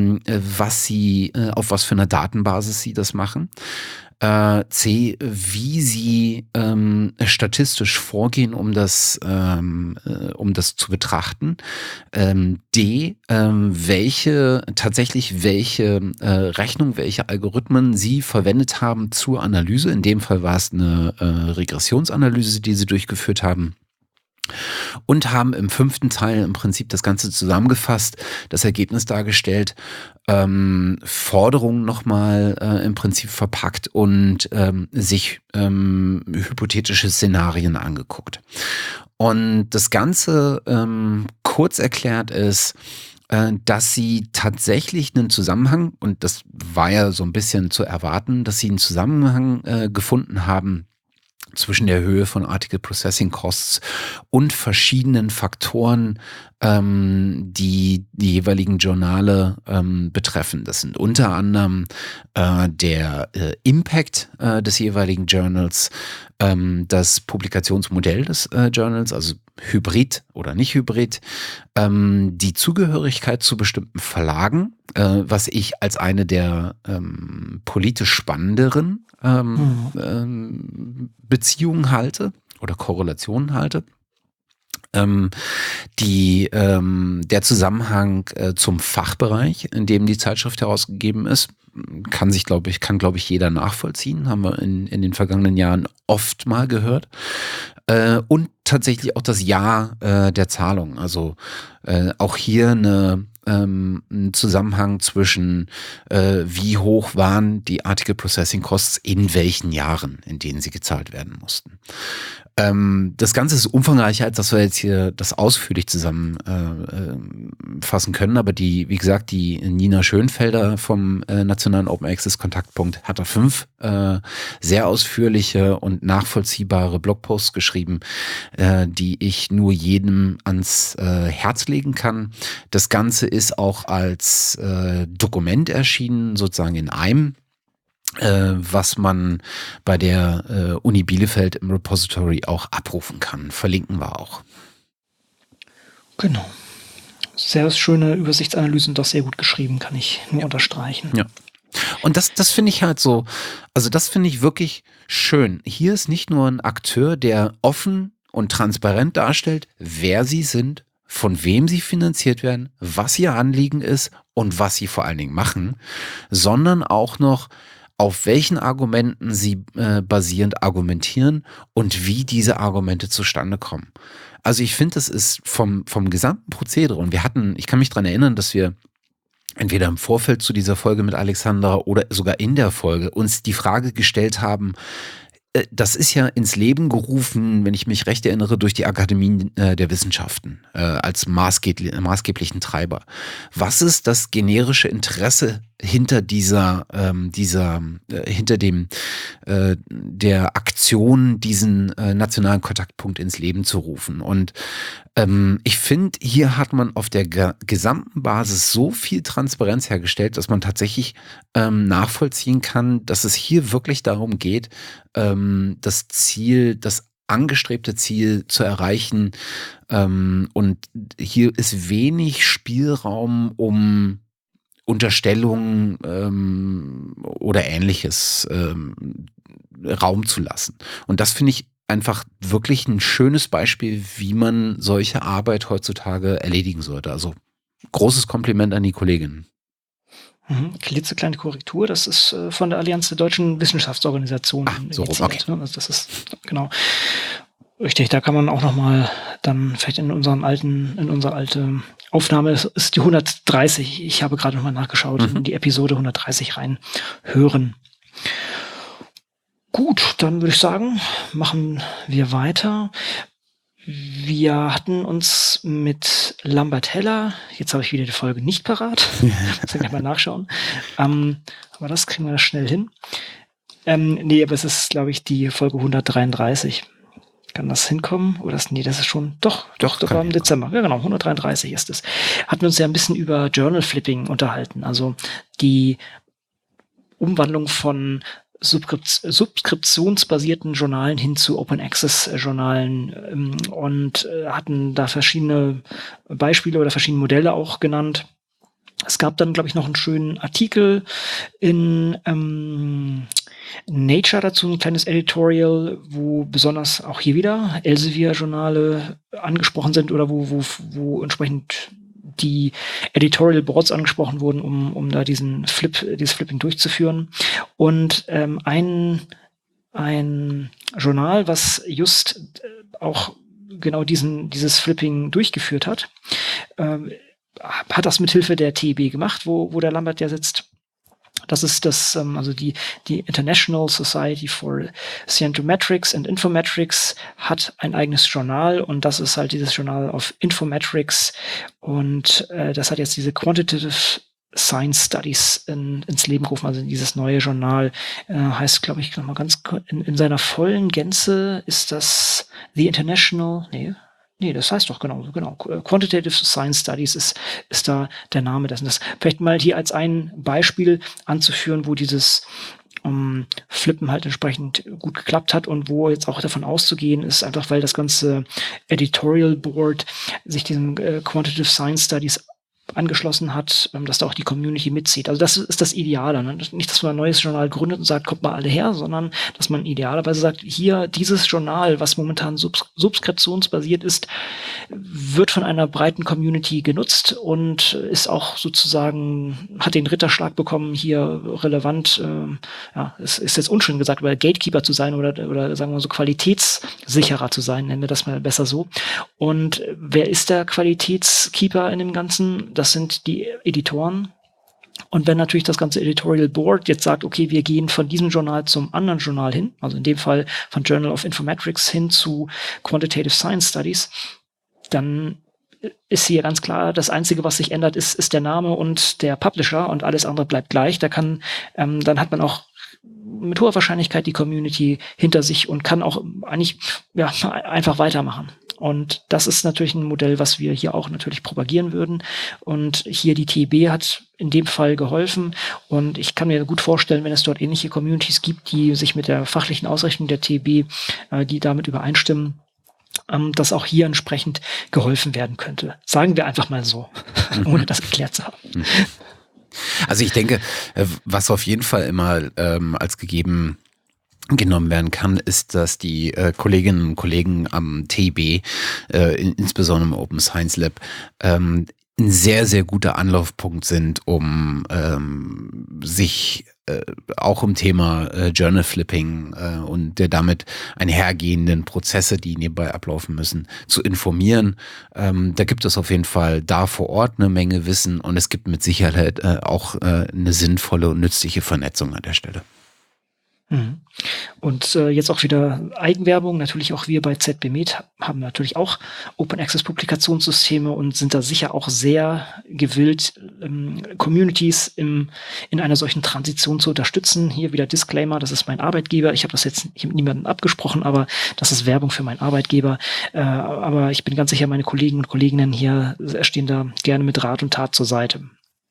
auf was für einer Datenbasis sie das machen, C, wie sie statistisch vorgehen, um das zu betrachten, D, welche Rechnung, welche Algorithmen sie verwendet haben zur Analyse. In dem Fall war es eine Regressionsanalyse, die sie durchgeführt haben. Und haben im 5. Teil im Prinzip das Ganze zusammengefasst, das Ergebnis dargestellt, Forderungen nochmal im Prinzip verpackt und sich hypothetische Szenarien angeguckt. Und das Ganze kurz erklärt ist, dass sie tatsächlich einen Zusammenhang, und das war ja so ein bisschen zu erwarten, dass sie einen Zusammenhang gefunden haben zwischen der Höhe von Article Processing Costs und verschiedenen Faktoren, die jeweiligen Journale betreffen. Das sind unter anderem der Impact des jeweiligen Journals, das Publikationsmodell des Journals, also Hybrid oder nicht Hybrid, die Zugehörigkeit zu bestimmten Verlagen, was ich als eine der politisch spannenderen Beziehungen halte oder Korrelationen halte. Der Zusammenhang zum Fachbereich, in dem die Zeitschrift herausgegeben ist, kann glaube ich jeder nachvollziehen, haben wir in den vergangenen Jahren oft mal gehört. Und tatsächlich auch das Jahr der Zahlung, also auch hier eine einen Zusammenhang zwischen wie hoch waren die Article Processing Costs in welchen Jahren, in denen sie gezahlt werden mussten. Das Ganze ist umfangreicher, als dass wir jetzt hier das ausführlich zusammenfassen können, aber wie gesagt, die Nina Schönfelder vom Nationalen Open Access Kontaktpunkt hat da 5 sehr ausführliche und nachvollziehbare Blogposts geschrieben, die ich nur jedem ans Herz legen kann. Das Ganze ist auch als Dokument erschienen, sozusagen in einem, was man bei der Uni Bielefeld im Repository auch abrufen kann. Verlinken wir auch. Genau. Sehr schöne Übersichtsanalyse und doch sehr gut geschrieben, kann ich nur unterstreichen. Ja. Und das finde ich halt so, also das finde ich wirklich schön. Hier ist nicht nur ein Akteur, der offen und transparent darstellt, wer sie sind, von wem sie finanziert werden, was ihr Anliegen ist und was sie vor allen Dingen machen, sondern auch noch, auf welchen Argumenten sie basierend argumentieren und wie diese Argumente zustande kommen. Also ich finde, das ist vom gesamten Prozedere, und ich kann mich daran erinnern, dass wir entweder im Vorfeld zu dieser Folge mit Alexandra oder sogar in der Folge uns die Frage gestellt haben, das ist ja ins Leben gerufen, wenn ich mich recht erinnere, durch die Akademien der Wissenschaften als maßgeblichen Treiber. Was ist das generische Interesse hinter der Aktion, diesen nationalen Kontaktpunkt ins Leben zu rufen? Und ich finde, hier hat man auf der gesamten Basis so viel Transparenz hergestellt, dass man tatsächlich nachvollziehen kann, dass es hier wirklich darum geht, das angestrebte Ziel zu erreichen. Und hier ist wenig Spielraum, um Unterstellungen oder Ähnliches Raum zu lassen. Und das finde ich einfach wirklich ein schönes Beispiel, wie man solche Arbeit heutzutage erledigen sollte. Also großes Kompliment an die Kolleginnen. Klitzekleine Korrektur, das ist von der Allianz der deutschen Wissenschaftsorganisationen. So rum, okay. Also das ist genau richtig. Da kann man auch noch mal dann vielleicht in unsere alte Aufnahme, das ist die 130. Ich habe gerade noch mal nachgeschaut, in die Episode 130 rein hören. Gut, dann würde ich sagen, machen wir weiter. Wir hatten uns mit Lambert Heller, jetzt habe ich wieder die Folge nicht parat, muss ich gleich mal nachschauen, aber das kriegen wir schnell hin. Nee, aber es ist, glaube ich, die Folge 133. Kann das hinkommen? Oder das ist schon, doch, das war im Dezember. Ja, genau, 133 ist es. Hatten wir uns ja ein bisschen über Journal Flipping unterhalten, also die Umwandlung von subskriptionsbasierten Journalen hin zu Open-Access-Journalen und hatten da verschiedene Beispiele oder verschiedene Modelle auch genannt. Es gab dann, glaube ich, noch einen schönen Artikel in Nature dazu, ein kleines Editorial, wo besonders auch hier wieder Elsevier-Journale angesprochen sind oder wo entsprechend die Editorial Boards angesprochen wurden, um da dieses Flipping durchzuführen. Und ein Journal, was just auch genau dieses Flipping durchgeführt hat, hat das mithilfe der TEB gemacht, wo der Lambert ja sitzt. Das ist also die International Society for Scientometrics and Infometrics hat ein eigenes Journal, und das ist halt dieses Journal of Infometrics, und das hat jetzt diese Quantitative Science Studies ins Leben gerufen. Also dieses neue Journal heißt, glaube ich, nochmal ganz in seiner vollen Gänze ist das The International, Nee, das heißt doch genau. Quantitative Science Studies ist da der Name dessen. Das vielleicht mal hier als ein Beispiel anzuführen, wo dieses Flippen halt entsprechend gut geklappt hat und wo jetzt auch davon auszugehen ist, einfach weil das ganze Editorial Board sich diesen Quantitative Science Studies angeschlossen hat, dass da auch die Community mitzieht. Also das ist das Ideale. Ne? Nicht, dass man ein neues Journal gründet und sagt, kommt mal alle her, sondern dass man idealerweise sagt, hier, dieses Journal, was momentan subskriptionsbasiert ist, wird von einer breiten Community genutzt und ist auch sozusagen, hat den Ritterschlag bekommen, hier relevant, es ist jetzt unschön gesagt, aber Gatekeeper zu sein oder sagen wir mal so Qualitätssicherer zu sein, nennen wir das mal besser so. Und wer ist der Qualitätskeeper in dem Ganzen? das sind die Editoren. Und wenn natürlich das ganze Editorial Board jetzt sagt, okay, wir gehen von diesem Journal zum anderen Journal hin, also in dem Fall von Journal of Informatics hin zu Quantitative Science Studies, dann ist hier ganz klar, das Einzige, was sich ändert, ist der Name und der Publisher und alles andere bleibt gleich. Dann hat man auch mit hoher Wahrscheinlichkeit die Community hinter sich und kann auch eigentlich einfach weitermachen. Und das ist natürlich ein Modell, was wir hier auch natürlich propagieren würden. Und hier die TEB hat in dem Fall geholfen. Und ich kann mir gut vorstellen, wenn es dort ähnliche Communities gibt, die sich mit der fachlichen Ausrichtung der TEB, die damit übereinstimmen, dass auch hier entsprechend geholfen werden könnte. Sagen wir einfach mal so, ohne das erklärt zu haben. Also ich denke, was auf jeden Fall immer als gegeben genommen werden kann, ist, dass die Kolleginnen und Kollegen am TEB, insbesondere im Open Science Lab, ein sehr, sehr guter Anlaufpunkt sind, um sich auch im Thema Journal Flipping und der damit einhergehenden Prozesse, die nebenbei ablaufen müssen, zu informieren. Da gibt es auf jeden Fall da vor Ort eine Menge Wissen und es gibt mit Sicherheit auch eine sinnvolle und nützliche Vernetzung an der Stelle. Und jetzt auch wieder Eigenwerbung. Natürlich auch wir bei ZBMed haben natürlich auch Open Access Publikationssysteme und sind da sicher auch sehr gewillt, Communities in einer solchen Transition zu unterstützen. Hier wieder Disclaimer, das ist mein Arbeitgeber. Ich habe mit niemandem abgesprochen, aber das ist Werbung für meinen Arbeitgeber. Aber ich bin ganz sicher, meine Kollegen und Kolleginnen hier stehen da gerne mit Rat und Tat zur Seite.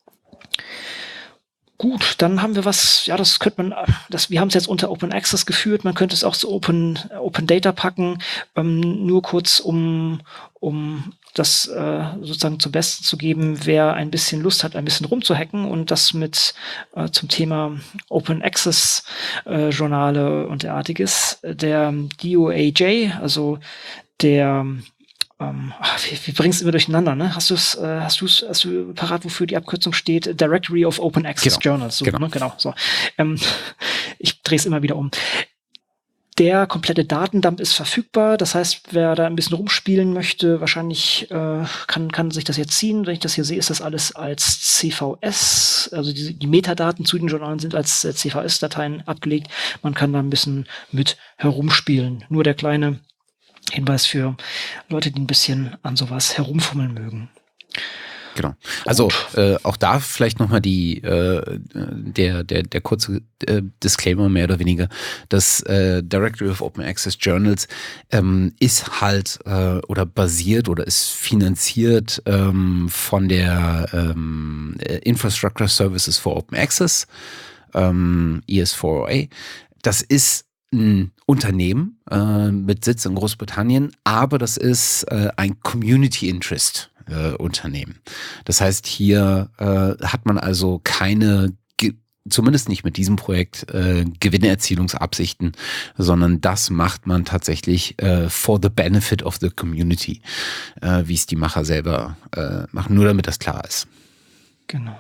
Gut, dann haben wir was, ja, das könnte man, wir haben es jetzt unter Open Access geführt, man könnte es auch zu Open Data packen, nur kurz, um das sozusagen zum Besten zu geben, wer ein bisschen Lust hat, ein bisschen rumzuhacken und das mit zum Thema Open Access Journale und derartiges, der DOAJ, also der wir bringen es immer durcheinander, ne? Hast du parat, wofür die Abkürzung steht? Directory of Open Access Journals. So, genau. Ne? Genau. So. Ich drehe es immer wieder um. Der komplette Datendump ist verfügbar. Das heißt, wer da ein bisschen rumspielen möchte, wahrscheinlich kann sich das jetzt ziehen. Wenn ich das hier sehe, ist das alles als CVS. Also die Metadaten zu den Journalen sind als CVS-Dateien abgelegt. Man kann da ein bisschen mit herumspielen. Nur der kleine Hinweis für Leute, die ein bisschen an sowas herumfummeln mögen. Genau. Also auch da vielleicht nochmal der kurze Disclaimer mehr oder weniger. Das Directory of Open Access Journals ist halt oder basiert oder ist finanziert von der Infrastructure Services for Open Access, ES4OA. Das ist ein Unternehmen mit Sitz in Großbritannien, aber das ist ein Community Interest Unternehmen. Das heißt, hier hat man also keine, zumindest nicht mit diesem Projekt, Gewinnerzielungsabsichten, sondern das macht man tatsächlich for the benefit of the community, wie es die Macher selber machen, nur damit das klar ist. Genau.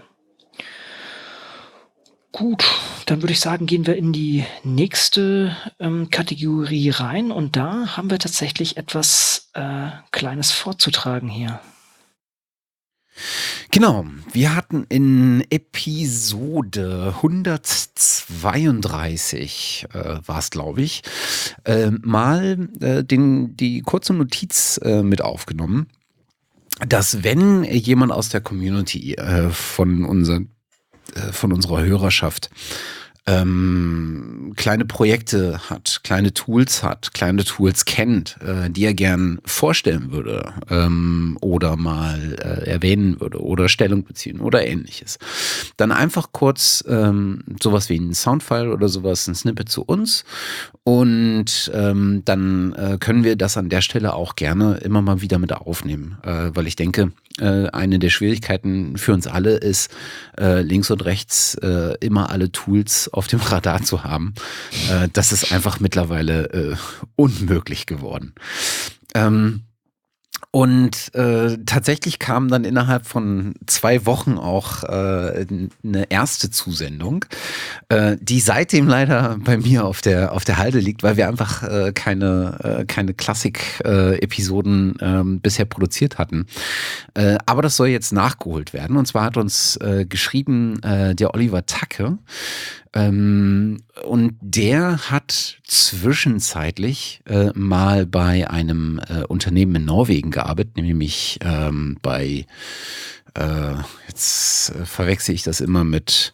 Gut, dann würde ich sagen, gehen wir in die nächste Kategorie rein und da haben wir tatsächlich etwas Kleines vorzutragen hier. Genau, wir hatten in Episode 132, war es glaube ich, mal die kurze Notiz mit aufgenommen, dass wenn jemand aus der Community von unserer Hörerschaft kleine Projekte hat, kleine Tools kennt, die er gern vorstellen würde oder mal erwähnen würde oder Stellung beziehen oder ähnliches. Dann einfach kurz sowas wie ein Soundfile oder sowas, ein Snippet zu uns und dann können wir das an der Stelle auch gerne immer mal wieder mit aufnehmen, weil ich denke, eine der Schwierigkeiten für uns alle ist, links und rechts immer alle Tools auf dem Radar zu haben. Das ist einfach mittlerweile unmöglich geworden. Und tatsächlich kam dann innerhalb von 2 Wochen auch eine erste Zusendung, die seitdem leider bei mir auf der Halde liegt, weil wir einfach keine Klassik-Episoden bisher produziert hatten. Aber das soll jetzt nachgeholt werden. Und zwar hat uns geschrieben der Oliver Tacke. Und der hat zwischenzeitlich mal bei einem Unternehmen in Norwegen gearbeitet, nämlich bei, jetzt verwechsel ich das immer mit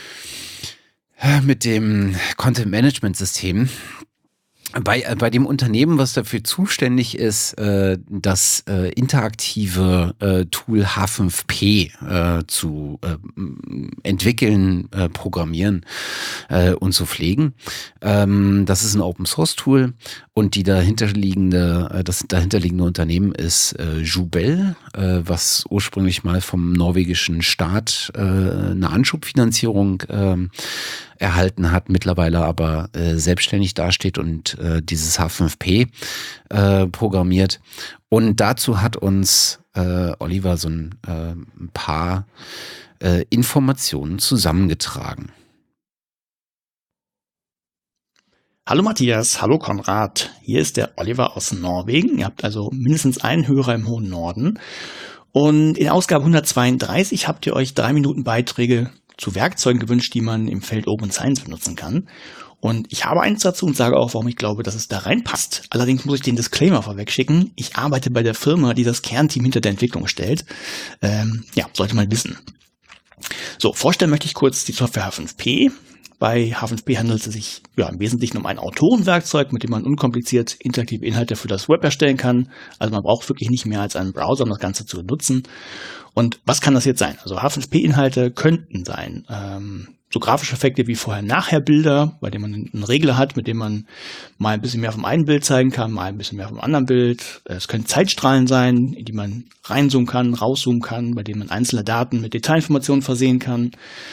dem Content-Management-System. Bei dem Unternehmen, was dafür zuständig ist, das interaktive Tool H5P zu entwickeln, programmieren und zu pflegen. Das ist ein Open-Source-Tool und das dahinterliegende Unternehmen ist Jubel, was ursprünglich mal vom norwegischen Staat eine Anschubfinanzierung erhalten hat, mittlerweile aber selbstständig dasteht und dieses H5P programmiert. Und dazu hat uns Oliver so ein paar Informationen zusammengetragen. Hallo Matthias, hallo Konrad. Hier ist der Oliver aus Norwegen. Ihr habt also mindestens einen Hörer im hohen Norden. Und in Ausgabe 132 habt ihr euch 3 Minuten Beiträge zu Werkzeugen gewünscht, die man im Feld Open Science benutzen kann. Und ich habe eins dazu und sage auch, warum ich glaube, dass es da reinpasst. Allerdings muss ich den Disclaimer vorweg schicken. Ich arbeite bei der Firma, die das Kernteam hinter der Entwicklung stellt. Sollte man wissen. So, vorstellen möchte ich kurz die Software H5P. Bei H5P handelt es sich im Wesentlichen um ein Autorenwerkzeug, mit dem man unkompliziert interaktive Inhalte für das Web erstellen kann. Also man braucht wirklich nicht mehr als einen Browser, um das Ganze zu nutzen. Und was kann das jetzt sein? Also H5P-Inhalte könnten sein so grafische Effekte wie Vorher-Nachher-Bilder, bei denen man einen Regler hat, mit dem man mal ein bisschen mehr vom einen Bild zeigen kann, mal ein bisschen mehr vom anderen Bild. Es können Zeitstrahlen sein, in die man reinzoomen kann, rauszoomen kann, bei denen man einzelne Daten mit Detailinformationen versehen kann.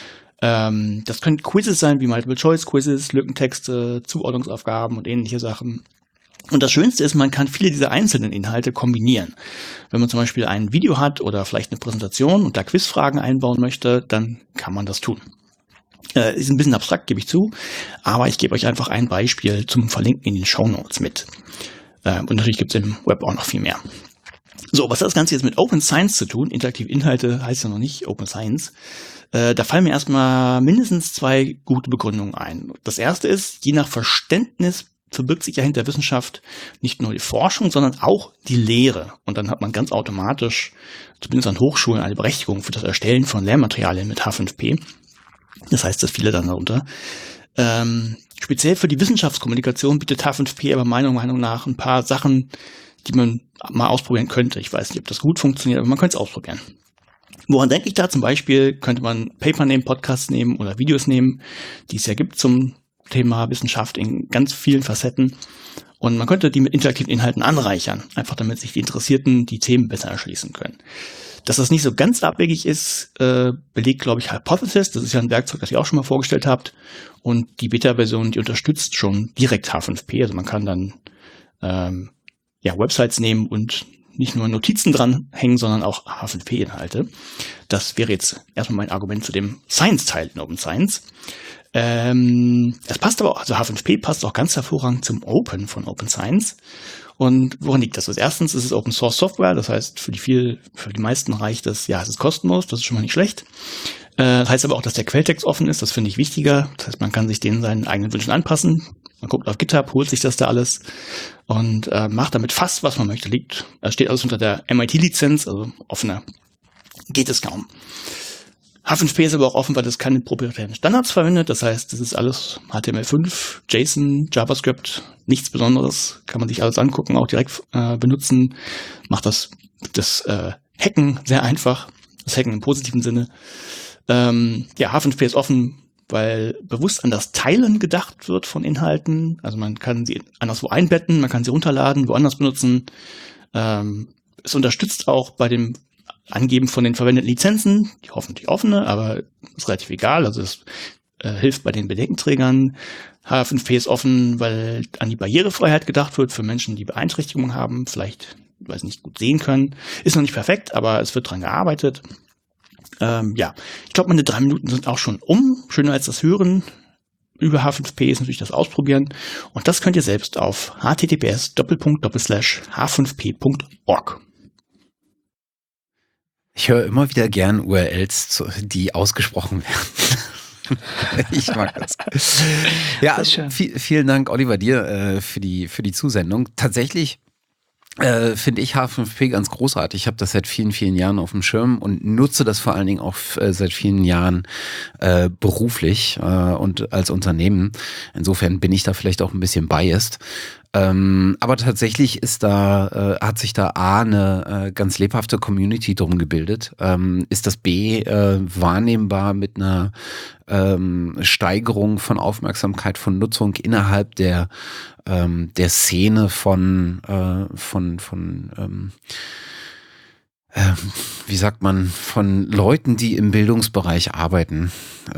Das können Quizzes sein, wie Multiple-Choice-Quizzes, Lückentexte, Zuordnungsaufgaben und ähnliche Sachen. Und das Schönste ist, man kann viele dieser einzelnen Inhalte kombinieren. Wenn man zum Beispiel ein Video hat oder vielleicht eine Präsentation und da Quizfragen einbauen möchte, dann kann man das tun. Ist ein bisschen abstrakt, gebe ich zu, aber ich gebe euch einfach ein Beispiel zum Verlinken in den Shownotes mit. Und natürlich gibt es im Web auch noch viel mehr. So, was hat das Ganze jetzt mit Open Science zu tun? Interaktive Inhalte heißt ja noch nicht Open Science. Da fallen mir erstmal mindestens 2 gute Begründungen ein. Das erste ist, je nach Verständnis verbirgt sich ja hinter Wissenschaft nicht nur die Forschung, sondern auch die Lehre. Und dann hat man ganz automatisch, zumindest an Hochschulen, eine Berechtigung für das Erstellen von Lehrmaterialien mit H5P. Das heißt, das viele dann darunter. Speziell für die Wissenschaftskommunikation bietet H5P aber meiner Meinung nach ein paar Sachen, die man mal ausprobieren könnte. Ich weiß nicht, ob das gut funktioniert, aber man könnte es ausprobieren. Woran denke ich da? Zum Beispiel könnte man Paper nehmen, Podcasts nehmen oder Videos nehmen, die es ja gibt zum Thema Wissenschaft in ganz vielen Facetten. Und man könnte die mit interaktiven Inhalten anreichern, einfach damit sich die Interessierten die Themen besser erschließen können. Dass das nicht so ganz abwegig ist, belegt, glaube ich, Hypothesis. Das ist ja ein Werkzeug, das ihr auch schon mal vorgestellt habt. Und die Beta-Version, die unterstützt schon direkt H5P. Also man kann dann Websites nehmen und nicht nur Notizen dranhängen, sondern auch H5P-Inhalte. Das wäre jetzt erstmal mein Argument zu dem Science-Teil in Open Science. Es passt aber auch, also H5P passt auch ganz hervorragend zum Open von Open Science. Und woran liegt das? Also erstens ist es Open Source Software, das heißt für die meisten reicht es, es ist kostenlos, das ist schon mal nicht schlecht. Das heißt aber auch, dass der Quelltext offen ist, das finde ich wichtiger. Das heißt, man kann sich den seinen eigenen Wünschen anpassen. Man guckt auf GitHub, holt sich das da alles und macht damit fast, was man möchte. Steht alles unter der MIT-Lizenz, also offener geht es kaum. H5P ist aber auch offen, weil es keine proprietären Standards verwendet. Das heißt, das ist alles HTML5, JSON, JavaScript, nichts Besonderes. Kann man sich alles angucken, auch direkt benutzen. Macht das Hacken sehr einfach. Das Hacken im positiven Sinne. H5P ist offen, weil bewusst an das Teilen gedacht wird von Inhalten. Also man kann sie anderswo einbetten, man kann sie runterladen, woanders benutzen. Es unterstützt auch bei dem Angeben von den verwendeten Lizenzen, die hoffentlich offene, aber ist relativ egal. Also es hilft bei den Bedenkenträgern. H5P ist offen, weil an die Barrierefreiheit gedacht wird für Menschen, die Beeinträchtigungen haben, vielleicht weiß nicht, gut sehen können. Ist noch nicht perfekt, aber es wird dran gearbeitet. Ich glaube, meine 3 Minuten sind auch schon schöner als das Hören. Über H5P ist natürlich das Ausprobieren. Und das könnt ihr selbst auf https://h5p.org. Ich höre immer wieder gern URLs, die ausgesprochen werden. Ich mag das. Ja, also vielen Dank, Oliver, dir für die Zusendung. Tatsächlich finde ich H5P ganz großartig. Ich habe das seit vielen, vielen Jahren auf dem Schirm und nutze das vor allen Dingen auch seit vielen Jahren beruflich und als Unternehmen. Insofern bin ich da vielleicht auch ein bisschen biased. Aber tatsächlich hat sich da A, eine ganz lebhafte Community drum gebildet. Ist das B, wahrnehmbar mit einer Steigerung von Aufmerksamkeit, von Nutzung innerhalb der Szene von wie sagt man, von Leuten, die im Bildungsbereich arbeiten,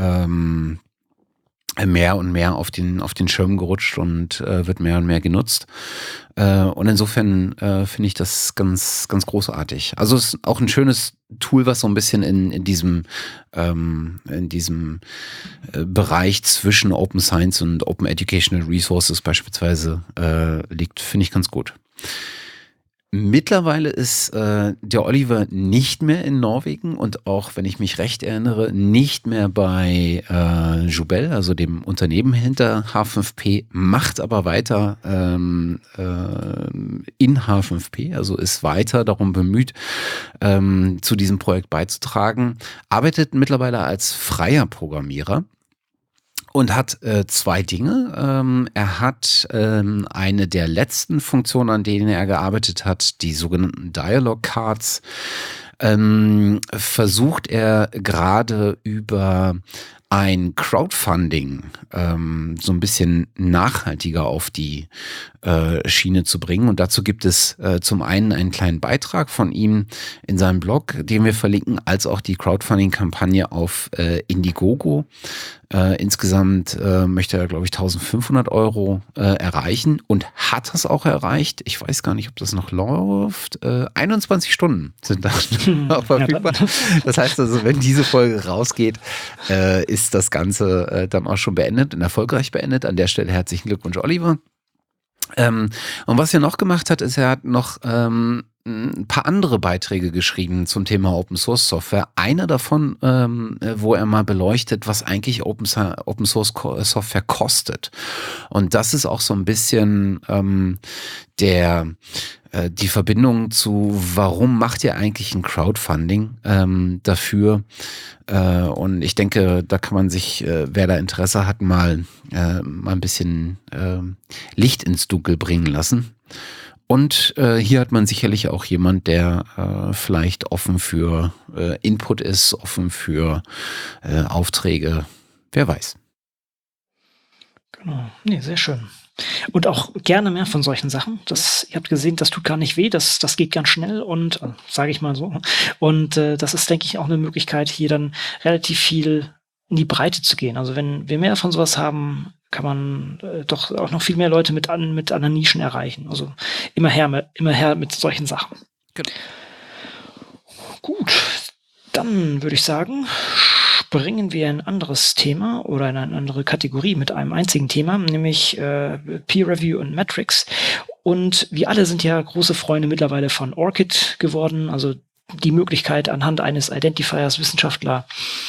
mehr und mehr auf den Schirm gerutscht und wird mehr und mehr genutzt. Und insofern finde ich das ganz, ganz großartig. Also es ist auch ein schönes Tool, was so ein bisschen in diesem Bereich zwischen Open Science und Open Educational Resources beispielsweise liegt, finde ich ganz gut. Mittlerweile ist der Oliver nicht mehr in Norwegen und auch, wenn ich mich recht erinnere, nicht mehr bei Jubel, also dem Unternehmen hinter H5P, macht aber weiter in H5P, also ist weiter darum bemüht, zu diesem Projekt beizutragen, arbeitet mittlerweile als freier Programmierer. Und hat 2 Dinge. Er hat eine der letzten Funktionen, an denen er gearbeitet hat, die sogenannten Dialog Cards, versucht er gerade über ein Crowdfunding so ein bisschen nachhaltiger auf die Schiene zu bringen. Und dazu gibt es zum einen einen kleinen Beitrag von ihm in seinem Blog, den wir verlinken, als auch die Crowdfunding-Kampagne auf Indiegogo. Insgesamt möchte er, glaube ich, 1.500 € erreichen und hat das auch erreicht. Ich weiß gar nicht, ob das noch läuft. 21 Stunden sind da noch verfügbar. Das heißt also, wenn diese Folge rausgeht, ist das Ganze dann auch schon beendet und erfolgreich beendet. An der Stelle herzlichen Glückwunsch, Oliver. Und was er noch gemacht hat, ist, er hat noch ein paar andere Beiträge geschrieben zum Thema Open Source Software. Einer davon, wo er mal beleuchtet, was eigentlich Open Source Software kostet. Und das ist auch so ein bisschen die Verbindung zu, warum macht ihr eigentlich ein Crowdfunding dafür? Und ich denke, da kann man sich, wer da Interesse hat, mal ein bisschen Licht ins Dunkel bringen lassen. Und hier hat man sicherlich auch jemand, der vielleicht offen für Input ist, offen für Aufträge. Wer weiß. Genau. Nee, sehr schön. Und auch gerne mehr von solchen Sachen. Ihr habt gesehen, das tut gar nicht weh, das geht ganz schnell und sage ich mal so. Und das ist, denke ich, auch eine Möglichkeit, hier dann relativ viel in die Breite zu gehen. Also wenn wir mehr von sowas haben, kann man doch auch noch viel mehr Leute mit anderen Nischen erreichen. Also immer her mit solchen Sachen. Genau. Gut, dann würde ich sagen, springen wir in ein anderes Thema oder in eine andere Kategorie mit einem einzigen Thema, nämlich Peer Review und Metrics. Und wir alle sind ja große Freunde mittlerweile von ORCID geworden, also die Möglichkeit, anhand eines Identifiers Wissenschaftler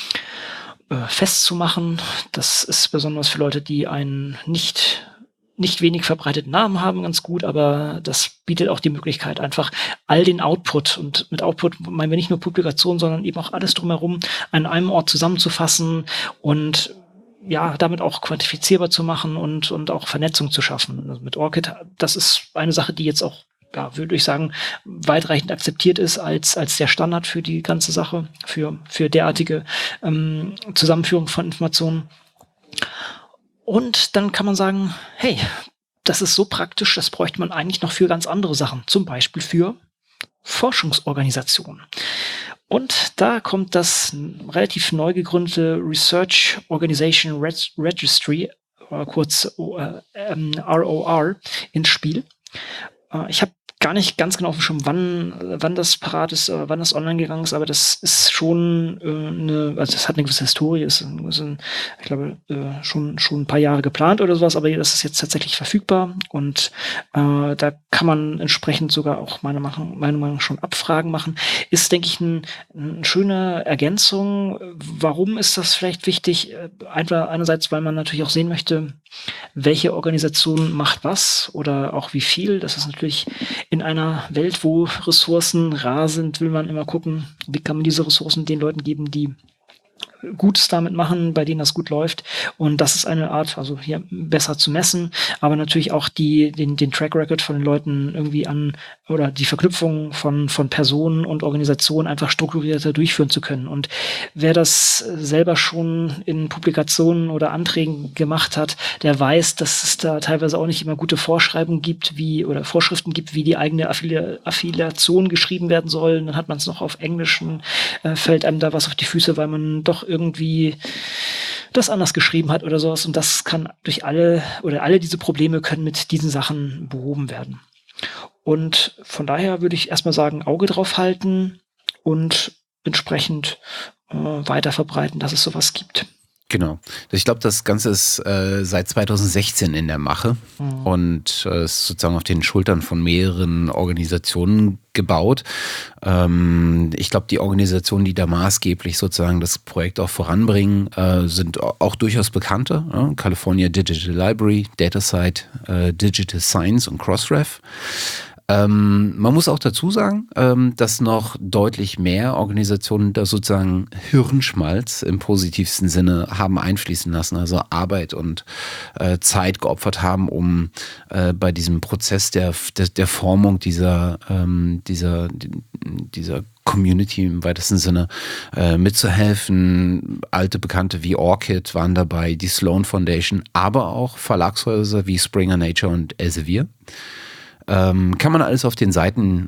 festzumachen. Das ist besonders für Leute, die einen nicht wenig verbreiteten Namen haben, ganz gut, aber das bietet auch die Möglichkeit, einfach all den Output, und mit Output meinen wir nicht nur Publikation, sondern eben auch alles drumherum an einem Ort zusammenzufassen und ja, damit auch quantifizierbar zu machen und auch Vernetzung zu schaffen. Also mit ORCID, das ist eine Sache, die jetzt auch, ja, würde ich sagen, weitreichend akzeptiert ist als der Standard für die ganze Sache, für derartige Zusammenführung von Informationen. Und dann kann man sagen, hey, das ist so praktisch, das bräuchte man eigentlich noch für ganz andere Sachen, zum Beispiel für Forschungsorganisationen. Und da kommt das relativ neu gegründete Research Organization Registry, kurz ROR, ins Spiel. Ich habe gar nicht ganz genau auf dem Schirm, wann das parat ist, wann das online gegangen ist, aber das ist schon also das hat eine gewisse Historie, ist ich glaube, schon ein paar Jahre geplant oder sowas, aber das ist jetzt tatsächlich verfügbar und da kann man entsprechend sogar auch meiner Meinung nach schon Abfragen machen. Ist, denke ich, eine schöne Ergänzung. Warum ist das vielleicht wichtig? Einfach einerseits, weil man natürlich auch sehen möchte, welche Organisation macht was oder auch wie viel. Das ist natürlich in einer Welt, wo Ressourcen rar sind, will man immer gucken, wie kann man diese Ressourcen den Leuten geben, die Gutes damit machen, bei denen das gut läuft. Und das ist eine Art, also hier besser zu messen, aber natürlich auch den Track Record von den Leuten irgendwie oder die Verknüpfung von Personen und Organisationen einfach strukturierter durchführen zu können. Und wer das selber schon in Publikationen oder Anträgen gemacht hat, der weiß, dass es da teilweise auch nicht immer gute Vorschriften gibt, wie die eigene Affiliation geschrieben werden soll. Dann hat man es noch auf Englisch, fällt einem da was auf die Füße, weil man doch irgendwie das anders geschrieben hat oder sowas. Und das kann durch alle diese Probleme können mit diesen Sachen behoben werden. Und von daher würde ich erstmal sagen, Auge drauf halten und entsprechend weiter verbreiten, dass es sowas gibt. Genau. Ich glaube, das Ganze ist seit 2016 in der Mache und ist sozusagen auf den Schultern von mehreren Organisationen gebaut. Ich glaube, die Organisationen, die da maßgeblich sozusagen das Projekt auch voranbringen, sind auch durchaus bekannte. California Digital Library, DataCite, Digital Science und Crossref. Man muss auch dazu sagen, dass noch deutlich mehr Organisationen da sozusagen Hirnschmalz im positivsten Sinne haben einfließen lassen, also Arbeit und Zeit geopfert haben, um bei diesem Prozess der Formung dieser Community im weitesten Sinne mitzuhelfen. Alte Bekannte wie Orchid waren dabei, die Sloan Foundation, aber auch Verlagshäuser wie Springer Nature und Elsevier. Kann man alles auf den Seiten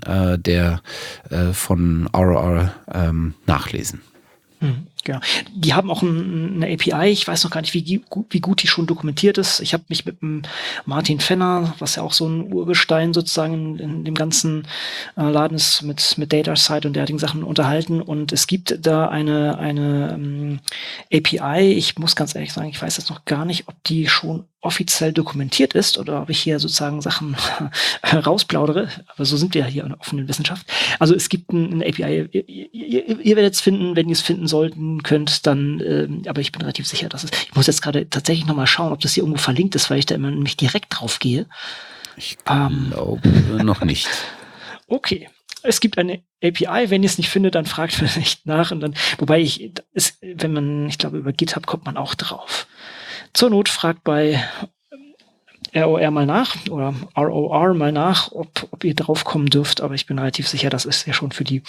von ROR nachlesen. Genau. Die haben auch eine API. Ich weiß noch gar nicht, wie gut die schon dokumentiert ist. Ich habe mich mit dem Martin Fenner, was ja auch so ein Urgestein sozusagen in dem ganzen Laden ist, mit DataCite und derartigen Sachen unterhalten. Und es gibt da eine API. Ich muss ganz ehrlich sagen, ich weiß jetzt noch gar nicht, ob die schon offiziell dokumentiert ist oder ob ich hier sozusagen Sachen rausplaudere. Aber so sind wir ja hier in der offenen Wissenschaft. Also es gibt eine API. Ihr werdet es finden, wenn ihr es finden sollten könnt, dann, aber ich bin relativ sicher, dass ich muss jetzt gerade tatsächlich nochmal schauen, ob das hier irgendwo verlinkt ist, weil ich da immer nämlich direkt drauf gehe. Ich glaube noch nicht. Okay. Es gibt eine API, wenn ihr es nicht findet, dann fragt vielleicht nach und dann, wobei ich glaube, über GitHub kommt man auch drauf. Zur Not fragt bei ROR mal nach oder ROR mal nach, ob ihr drauf kommen dürft, aber ich bin relativ sicher, das ist ja schon für die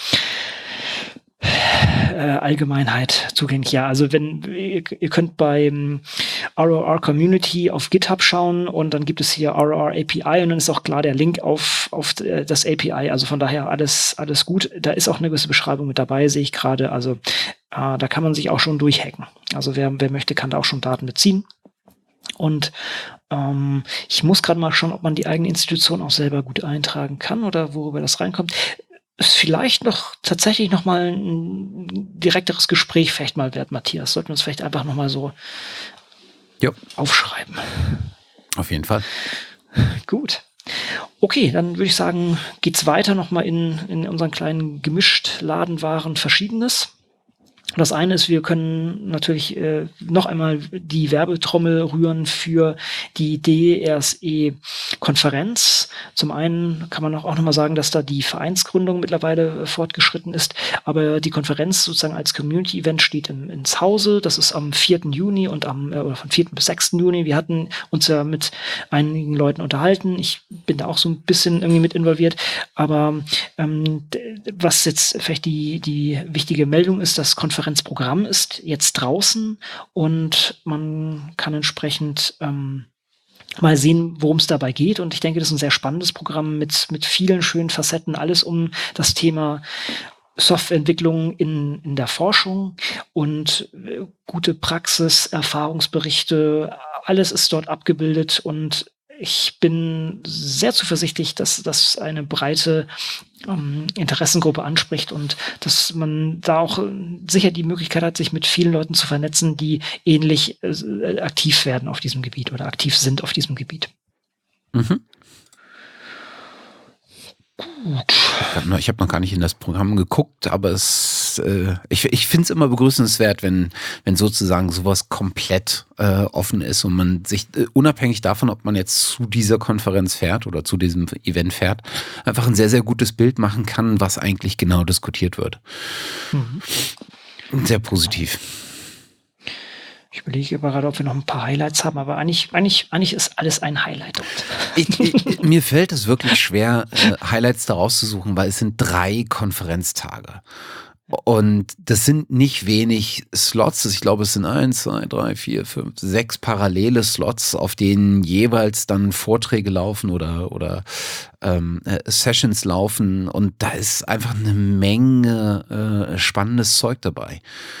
Allgemeinheit zugänglich. Ja, also ihr könnt bei ROR Community auf GitHub schauen und dann gibt es hier ROR API und dann ist auch klar der Link auf das API. Also von daher alles gut. Da ist auch eine gewisse Beschreibung mit dabei, sehe ich gerade. Also da kann man sich auch schon durchhacken. Also wer möchte, kann da auch schon Daten beziehen. Und ich muss gerade mal schauen, ob man die eigene Institution auch selber gut eintragen kann oder worüber das reinkommt. Ist vielleicht tatsächlich noch mal ein direkteres Gespräch vielleicht mal wert, Matthias. Sollten wir uns vielleicht einfach noch mal so aufschreiben. Auf jeden Fall. Gut. Okay, dann würde ich sagen, geht's weiter noch mal in unseren kleinen Gemischt-Ladenwaren Verschiedenes. Das eine ist, wir können natürlich noch einmal die Werbetrommel rühren für die DRSE-Konferenz. Zum einen kann man auch noch mal sagen, dass da die Vereinsgründung mittlerweile fortgeschritten ist, aber die Konferenz sozusagen als Community-Event steht ins Hause. Das ist am 4. Juni und oder von 4. bis 6. Juni. Wir hatten uns ja mit einigen Leuten unterhalten. Ich bin da auch so ein bisschen irgendwie mit involviert, aber was jetzt vielleicht die wichtige Meldung ist, das Konferenzprogramm ist jetzt draußen und man kann entsprechend mal sehen, worum es dabei geht. Und ich denke, das ist ein sehr spannendes Programm mit vielen schönen Facetten, alles um das Thema Softwareentwicklung in der Forschung und gute Praxis, Erfahrungsberichte, alles ist dort abgebildet und ich bin sehr zuversichtlich, dass das eine breite Interessengruppe anspricht und dass man da auch sicher die Möglichkeit hat, sich mit vielen Leuten zu vernetzen, die ähnlich aktiv werden auf diesem Gebiet oder aktiv sind auf diesem Gebiet. Mhm. Ich habe noch gar nicht in das Programm geguckt, aber ich finde es immer begrüßenswert, wenn sozusagen sowas komplett offen ist und man sich unabhängig davon, ob man jetzt zu dieser Konferenz fährt oder zu diesem Event fährt, einfach ein sehr, sehr gutes Bild machen kann, was eigentlich genau diskutiert wird. Sehr positiv. Ich überlege gerade, ob wir noch ein paar Highlights haben, aber eigentlich ist alles ein Highlight. Mir fällt es wirklich schwer, Highlights daraus zu suchen, weil es sind 3 Konferenztage. Und das sind nicht wenig Slots. Ich glaube, es sind 1, 2, 3, 4, 5, 6 parallele Slots, auf denen jeweils dann Vorträge laufen oder Sessions laufen. Und da ist einfach eine Menge spannendes Zeug dabei.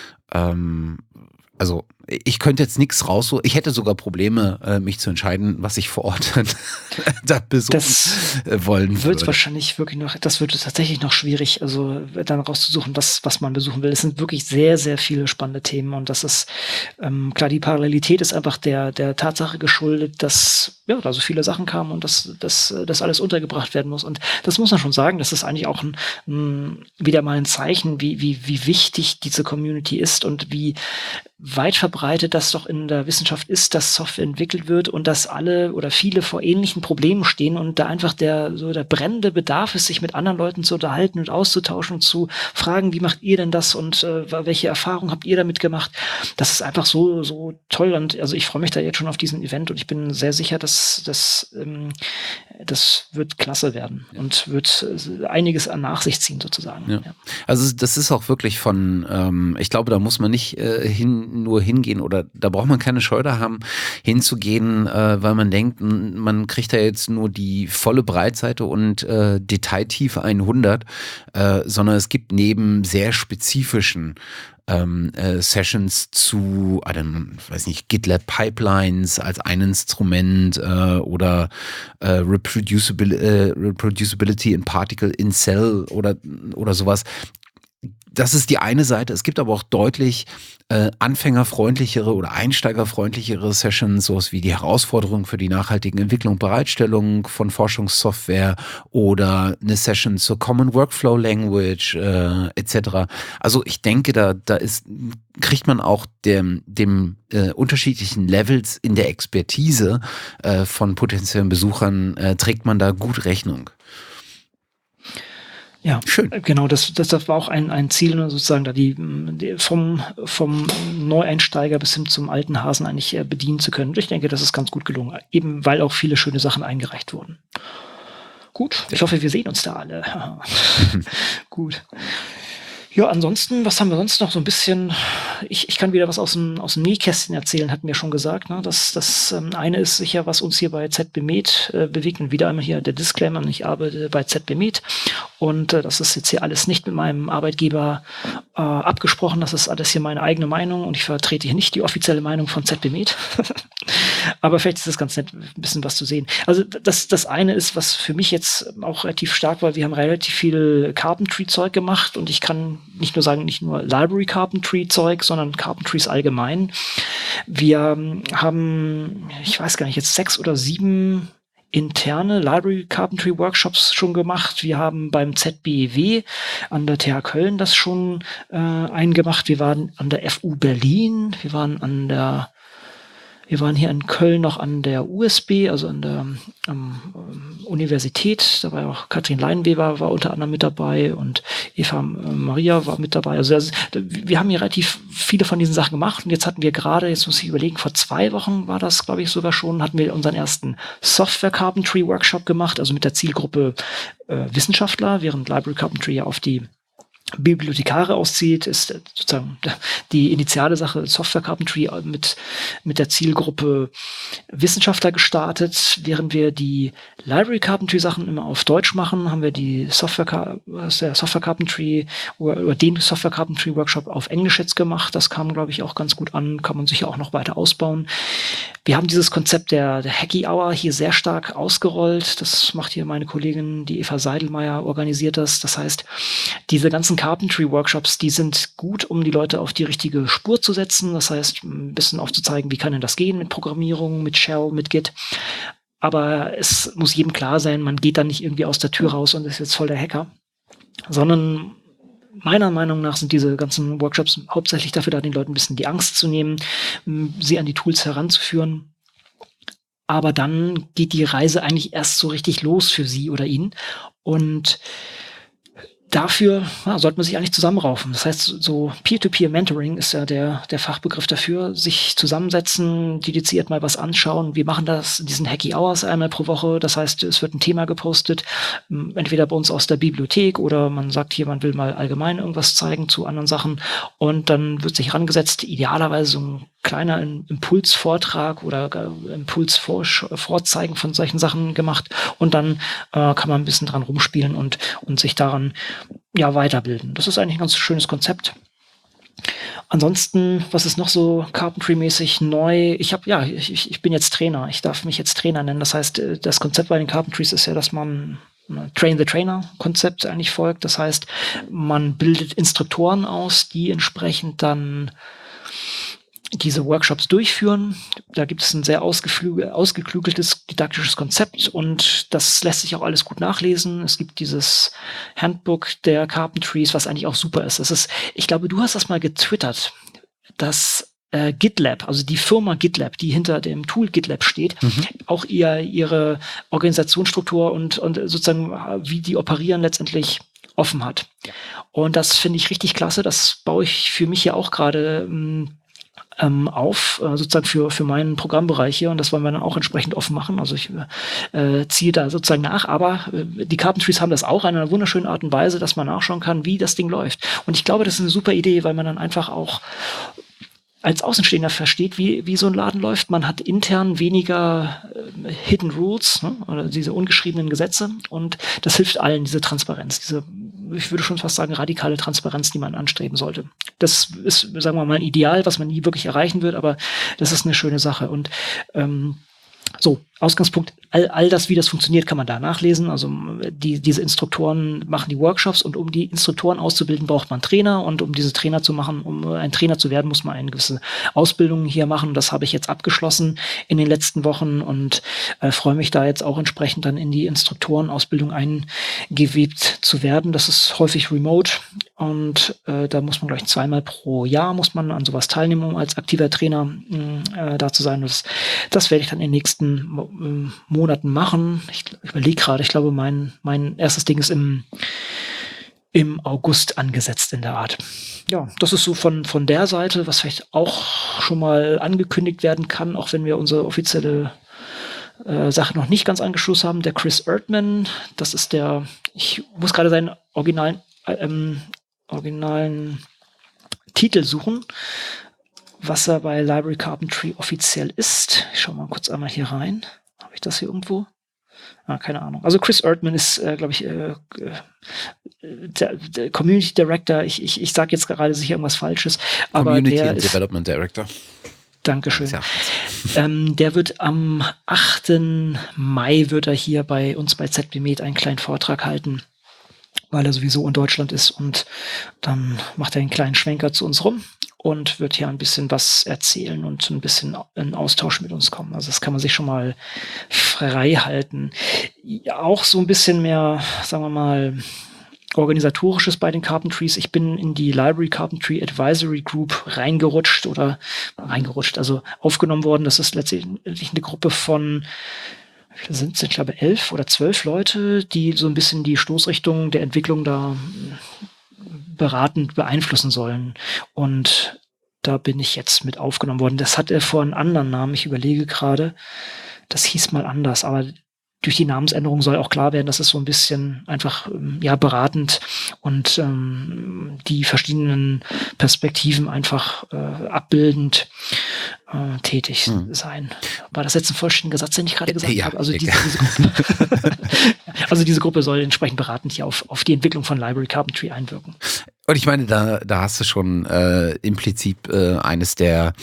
Also ich könnte jetzt nichts raussuchen. Ich hätte sogar Probleme, mich zu entscheiden, was ich vor Ort da besuchen wollen würde. Das wird tatsächlich noch schwierig, also dann rauszusuchen, was man besuchen will. Es sind wirklich sehr, sehr viele spannende Themen und das ist, klar, die Parallelität ist einfach der Tatsache geschuldet, dass da so viele Sachen kamen und dass alles untergebracht werden muss. Und das muss man schon sagen, das ist eigentlich auch wieder mal ein Zeichen, wie wichtig diese Community ist und wie weit verbreitet das doch in der Wissenschaft ist, dass Software entwickelt wird und dass alle oder viele vor ähnlichen Problemen stehen und da einfach der brennende Bedarf ist, sich mit anderen Leuten zu unterhalten und auszutauschen und zu fragen, wie macht ihr denn das und welche Erfahrungen habt ihr damit gemacht? Das ist einfach so toll und also ich freue mich da jetzt schon auf diesen Event und ich bin sehr sicher, dass das wird klasse werden und wird einiges an nach sich ziehen sozusagen. Ja. Ja. Also das ist auch wirklich ich glaube, da muss man nicht nur hingehen oder da braucht man keine Scheu da haben, hinzugehen, weil man denkt, man kriegt da jetzt nur die volle Breitseite und Detailtiefe 100, sondern es gibt neben sehr spezifischen Sessions zu, weiß nicht, GitLab Pipelines als ein Instrument oder Reproducibility in Particle in Cell oder sowas. Das ist die eine Seite. Es gibt aber auch deutlich anfängerfreundlichere oder einsteigerfreundlichere Sessions, sowas wie die Herausforderungen für die nachhaltigen Entwicklung, Bereitstellung von Forschungssoftware oder eine Session zur Common Workflow Language etc. Also ich denke, da kriegt man auch dem unterschiedlichen Levels in der Expertise von potenziellen Besuchern, trägt man da gut Rechnung. Ja, schön. Genau, das war auch ein Ziel, sozusagen, da die vom Neueinsteiger bis hin zum alten Hasen eigentlich bedienen zu können. Und ich denke, das ist ganz gut gelungen, eben weil auch viele schöne Sachen eingereicht wurden. Gut, ich hoffe, wir sehen uns da alle. Gut. Ja, ansonsten, was haben wir sonst noch so ein bisschen? Ich kann wieder was aus dem Nähkästchen erzählen, hatten wir schon gesagt. Ne? Das eine ist sicher, was uns hier bei ZB Med bewegt. Und wieder einmal hier der Disclaimer, ich arbeite bei ZB Med. Und das ist jetzt hier alles nicht mit meinem Arbeitgeber abgesprochen. Das ist alles hier meine eigene Meinung. Und ich vertrete hier nicht die offizielle Meinung von ZB Med. Aber vielleicht ist das ganz nett, ein bisschen was zu sehen. Also das eine ist, was für mich jetzt auch relativ stark war, wir haben relativ viel Carpentry-Zeug gemacht und ich kann nicht nur Library Carpentry Zeug, sondern Carpentries allgemein. Wir haben, ich weiß gar nicht, jetzt 6 oder 7 interne Library Carpentry Workshops schon gemacht. Wir haben beim ZBEW an der TH Köln das schon einen gemacht. Wir waren an der FU Berlin. Wir waren hier in Köln noch an der USB, also an der Universität. Da war auch Katrin Leinweber war unter anderem mit dabei und Eva Maria war mit dabei. Also wir haben hier relativ viele von diesen Sachen gemacht und jetzt hatten wir gerade, jetzt muss ich überlegen, vor 2 Wochen war das, glaube ich, sogar schon, hatten wir unseren ersten Software Carpentry Workshop gemacht, also mit der Zielgruppe Wissenschaftler, während Library Carpentry ja auf die Bibliothekare auszieht, ist sozusagen die initiale Sache Software Carpentry mit der Zielgruppe Wissenschaftler gestartet. Während wir die Library Carpentry Sachen immer auf Deutsch machen, haben wir die Software Carpentry oder den Software Carpentry Workshop auf Englisch jetzt gemacht. Das kam, glaube ich, auch ganz gut an, kann man sicher auch noch weiter ausbauen. Wir haben dieses Konzept der Hacky Hour hier sehr stark ausgerollt. Das macht hier meine Kollegin, die Eva Seidelmeier, organisiert das. Das heißt, diese ganzen Carpentry-Workshops, die sind gut, um die Leute auf die richtige Spur zu setzen. Das heißt, ein bisschen aufzuzeigen, wie kann denn das gehen mit Programmierung, mit Shell, mit Git. Aber es muss jedem klar sein, man geht dann nicht irgendwie aus der Tür raus und ist jetzt voll der Hacker, sondern meiner Meinung nach sind diese ganzen Workshops hauptsächlich dafür da, den Leuten ein bisschen die Angst zu nehmen, sie an die Tools heranzuführen. Aber dann geht die Reise eigentlich erst so richtig los für sie oder ihn. Und dafür sollte man sich eigentlich zusammenraufen. Das heißt, so Peer-to-Peer-Mentoring ist ja der Fachbegriff dafür. Sich zusammensetzen, dediziert mal was anschauen. Wir machen diesen Hacky Hours einmal pro Woche. Das heißt, es wird ein Thema gepostet, entweder bei uns aus der Bibliothek oder man sagt hier, man will mal allgemein irgendwas zeigen zu anderen Sachen. Und dann wird sich rangesetzt, idealerweise so ein kleiner Impulsvortrag oder Impulsvorzeigen von solchen Sachen gemacht. Und dann kann man ein bisschen dran rumspielen und sich daran weiterbilden. Das ist eigentlich ein ganz schönes Konzept. Ansonsten, was ist noch so Carpentry-mäßig neu? Ich bin jetzt Trainer. Ich darf mich jetzt Trainer nennen. Das heißt, das Konzept bei den Carpentries ist ja, dass man Train-the-Trainer-Konzept eigentlich folgt. Das heißt, man bildet Instruktoren aus, die entsprechend dann diese Workshops durchführen. Da gibt es ein sehr ausgeklügeltes didaktisches Konzept und das lässt sich auch alles gut nachlesen. Es gibt dieses Handbook der Carpentries, was eigentlich auch super ist. Ich glaube, du hast das mal getwittert, dass GitLab, also die Firma GitLab, die hinter dem Tool GitLab steht, auch ihre Organisationsstruktur und sozusagen, wie die operieren, letztendlich offen hat. Und das finde ich richtig klasse. Das baue ich für mich ja auch gerade auf, sozusagen für meinen Programmbereich hier, und das wollen wir dann auch entsprechend offen machen. Also ich ziehe da sozusagen nach, aber die Carpentries haben das auch in einer wunderschönen Art und Weise, dass man nachschauen kann, wie das Ding läuft. Und ich glaube, das ist eine super Idee, weil man dann einfach auch als Außenstehender versteht, wie so ein Laden läuft. Man hat intern weniger Hidden Rules, ne, oder diese ungeschriebenen Gesetze, und das hilft allen, diese Transparenz, ich würde schon fast sagen, radikale Transparenz, die man anstreben sollte. Das ist, sagen wir mal, ein Ideal, was man nie wirklich erreichen wird, aber das ist eine schöne Sache. Und so, Ausgangspunkt, all das, wie das funktioniert, kann man da nachlesen. Also diese Instruktoren machen die Workshops, und um die Instruktoren auszubilden, braucht man Trainer, und um diese Trainer zu machen, um ein Trainer zu werden, muss man eine gewisse Ausbildung hier machen. Das habe ich jetzt abgeschlossen in den letzten Wochen und freue mich da jetzt auch entsprechend dann in die Instruktorenausbildung eingewebt zu werden. Das ist häufig remote, und da muss man gleich 2-mal pro Jahr muss man an sowas teilnehmen, um als aktiver Trainer da zu sein. Das werde ich dann in den nächsten Monaten machen. Ich überlege gerade, ich glaube, mein erstes Ding ist im August angesetzt in der Art. Ja, das ist so von der Seite, was vielleicht auch schon mal angekündigt werden kann, auch wenn wir unsere offizielle Sache noch nicht ganz angeschlossen haben. Der Chris Erdman, das ist ich muss gerade seinen originalen Titel suchen, was er bei Library Carpentry offiziell ist. Ich schaue mal kurz einmal hier rein. Habe ich das hier irgendwo? Keine Ahnung. Also Chris Erdman ist, glaube ich, der Community Director. Ich sage jetzt gerade sicher irgendwas Falsches. Aber Community der and Development Director. Dankeschön. Ja. Der wird am 8. Mai wird er hier bei uns bei ZBMed einen kleinen Vortrag halten, weil er sowieso in Deutschland ist, und dann macht er einen kleinen Schwenker zu uns rum und wird hier ein bisschen was erzählen und ein bisschen in Austausch mit uns kommen. Also das kann man sich schon mal frei halten. Ja, auch so ein bisschen mehr, sagen wir mal, Organisatorisches bei den Carpentries. Ich bin in die Library Carpentry Advisory Group reingerutscht, also aufgenommen worden. Das ist letztendlich eine Gruppe von, wie viele sind es? Ich glaube 11 oder 12 Leute, die so ein bisschen die Stoßrichtung der Entwicklung da beratend beeinflussen sollen. Und da bin ich jetzt mit aufgenommen worden. Das hatte vorher einen anderen Namen. Ich überlege gerade, das hieß mal anders, aber durch die Namensänderung soll auch klar werden, dass es so ein bisschen einfach beratend und die verschiedenen Perspektiven einfach abbildend tätig sein. War das jetzt ein vollständiger Satz, den ich gerade gesagt habe? Also diese Gruppe, also diese Gruppe soll entsprechend beratend hier auf die Entwicklung von Library Carpentry einwirken. Und ich meine, da hast du schon implizit eines der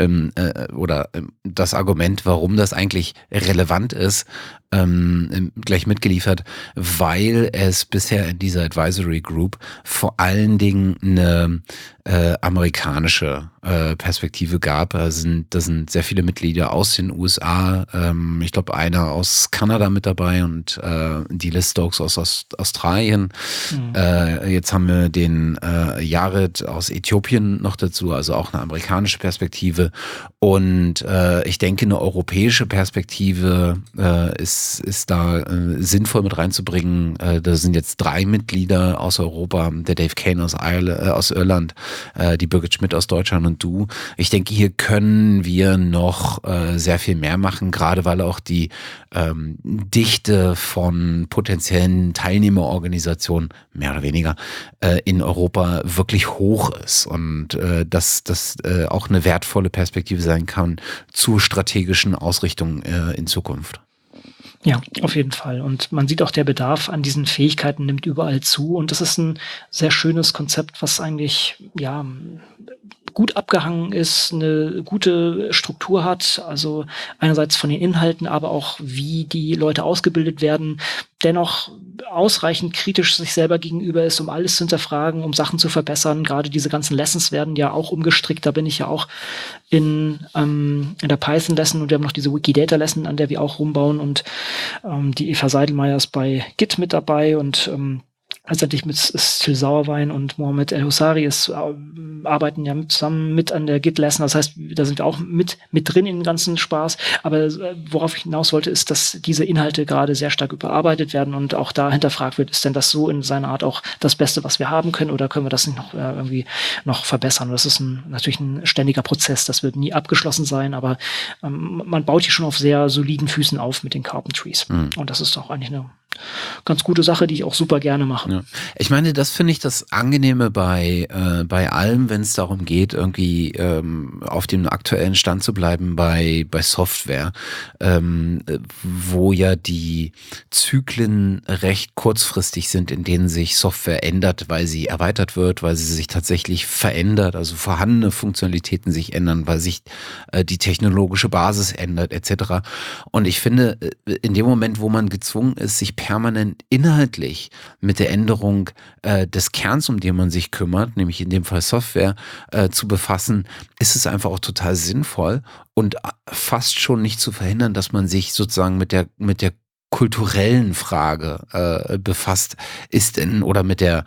das Argument, warum das eigentlich relevant ist, gleich mitgeliefert, weil es bisher in dieser Advisory Group vor allen Dingen eine amerikanische Perspektive gab. Da sind sehr viele Mitglieder aus den USA, ich glaube einer aus Kanada mit dabei und die Liz Stokes aus Australien. Jetzt haben wir den Jared aus Äthiopien noch dazu, also auch eine amerikanische Perspektive. Und ich denke, eine europäische Perspektive ist da sinnvoll mit reinzubringen. Da sind jetzt 3 Mitglieder aus Europa, der Dave Kane aus Irland, die Birgit Schmidt aus Deutschland und du. Ich denke, hier können wir noch sehr viel mehr machen, gerade weil auch die Dichte von potenziellen Teilnehmerorganisationen, mehr oder weniger, in Europa wirklich hoch ist und dass das auch eine wertvolle Perspektive sein kann zur strategischen Ausrichtung in Zukunft. Ja, auf jeden Fall. Und man sieht auch, der Bedarf an diesen Fähigkeiten nimmt überall zu. Und das ist ein sehr schönes Konzept, was eigentlich, gut abgehangen ist, eine gute Struktur hat. Also einerseits von den Inhalten, aber auch wie die Leute ausgebildet werden, dennoch ausreichend kritisch sich selber gegenüber ist, um alles zu hinterfragen, um Sachen zu verbessern. Gerade diese ganzen Lessons werden ja auch umgestrickt. Da bin ich ja auch in der Python-Lesson und wir haben noch diese Wikidata-Lesson, an der wir auch rumbauen und die Eva Seidelmeier ist bei Git mit dabei und letztendlich mit Till Sauerwein und Mohamed El-Husari arbeiten ja zusammen mit an der Git-Lesson. Das heißt, da sind wir auch mit drin in den ganzen Spaß. Aber worauf ich hinaus wollte, ist, dass diese Inhalte gerade sehr stark überarbeitet werden und auch da hinterfragt wird, ist denn das so in seiner Art auch das Beste, was wir haben können, oder können wir das nicht noch irgendwie noch verbessern? Das ist natürlich ein ständiger Prozess. Das wird nie abgeschlossen sein, aber man baut hier schon auf sehr soliden Füßen auf mit den Carpentries. Und das ist doch eigentlich eine ganz gute Sache, die ich auch super gerne mache. Ja. Ich meine, das finde ich das Angenehme bei allem, wenn es darum geht, irgendwie auf dem aktuellen Stand zu bleiben bei Software, wo ja die Zyklen recht kurzfristig sind, in denen sich Software ändert, weil sie erweitert wird, weil sie sich tatsächlich verändert, also vorhandene Funktionalitäten sich ändern, weil sich die technologische Basis ändert, etc. Und ich finde, in dem Moment, wo man gezwungen ist, sich permanent inhaltlich mit der Änderung des Kerns, um den man sich kümmert, nämlich in dem Fall Software, zu befassen, ist es einfach auch total sinnvoll und fast schon nicht zu verhindern, dass man sich sozusagen mit der kulturellen Frage befasst, oder mit der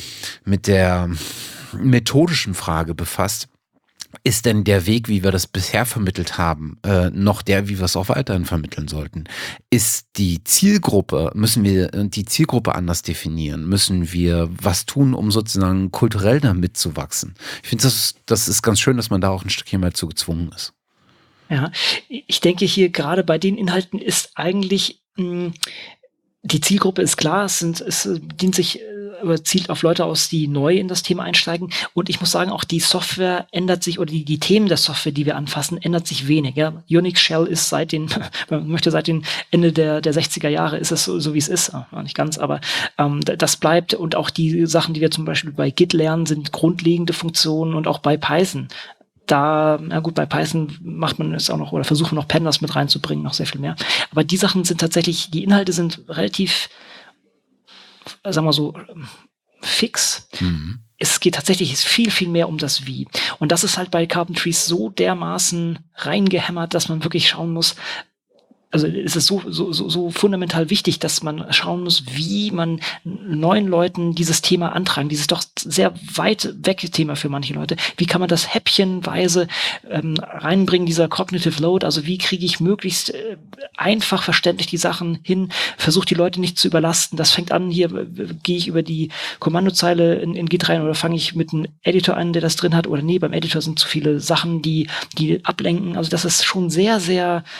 methodischen Frage befasst. Ist denn der Weg, wie wir das bisher vermittelt haben, noch der, wie wir es auch weiterhin vermitteln sollten? Ist die Zielgruppe, müssen wir die Zielgruppe anders definieren? Müssen wir was tun, um sozusagen kulturell damit zu wachsen? Ich finde, das ist ganz schön, dass man da auch ein Stückchen mal zu gezwungen ist. Ja, ich denke hier gerade bei den Inhalten ist eigentlich die Zielgruppe ist klar, es zielt auf Leute aus, die neu in das Thema einsteigen. Und ich muss sagen, auch die Software ändert sich, oder die Themen der Software, die wir anfassen, ändert sich wenig. Ja? Unix Shell ist seit den Ende der 60er Jahre ist es so wie es ist. Nicht ganz, aber das bleibt. Und auch die Sachen, die wir zum Beispiel bei Git lernen, sind grundlegende Funktionen, und auch bei Python. Bei Python macht man es auch noch, oder versuchen noch Pandas mit reinzubringen, noch sehr viel mehr. Aber die Sachen sind tatsächlich, die Inhalte sind relativ, sagen wir so, fix. Es geht tatsächlich viel, viel mehr um das Wie. Und das ist halt bei Carpentries so dermaßen reingehämmert, dass man wirklich schauen muss, also es ist so fundamental wichtig, dass man schauen muss, wie man neuen Leuten dieses Thema antragen, dieses doch sehr weit weg Thema für manche Leute. Wie kann man das häppchenweise reinbringen, dieser Cognitive Load? Also wie kriege ich möglichst einfach verständlich die Sachen hin, versuche die Leute nicht zu überlasten. Das fängt an, hier gehe ich über die Kommandozeile in Git rein, oder fange ich mit einem Editor an, der das drin hat, oder nee, beim Editor sind zu viele Sachen, die ablenken. Also das ist schon sehr, sehr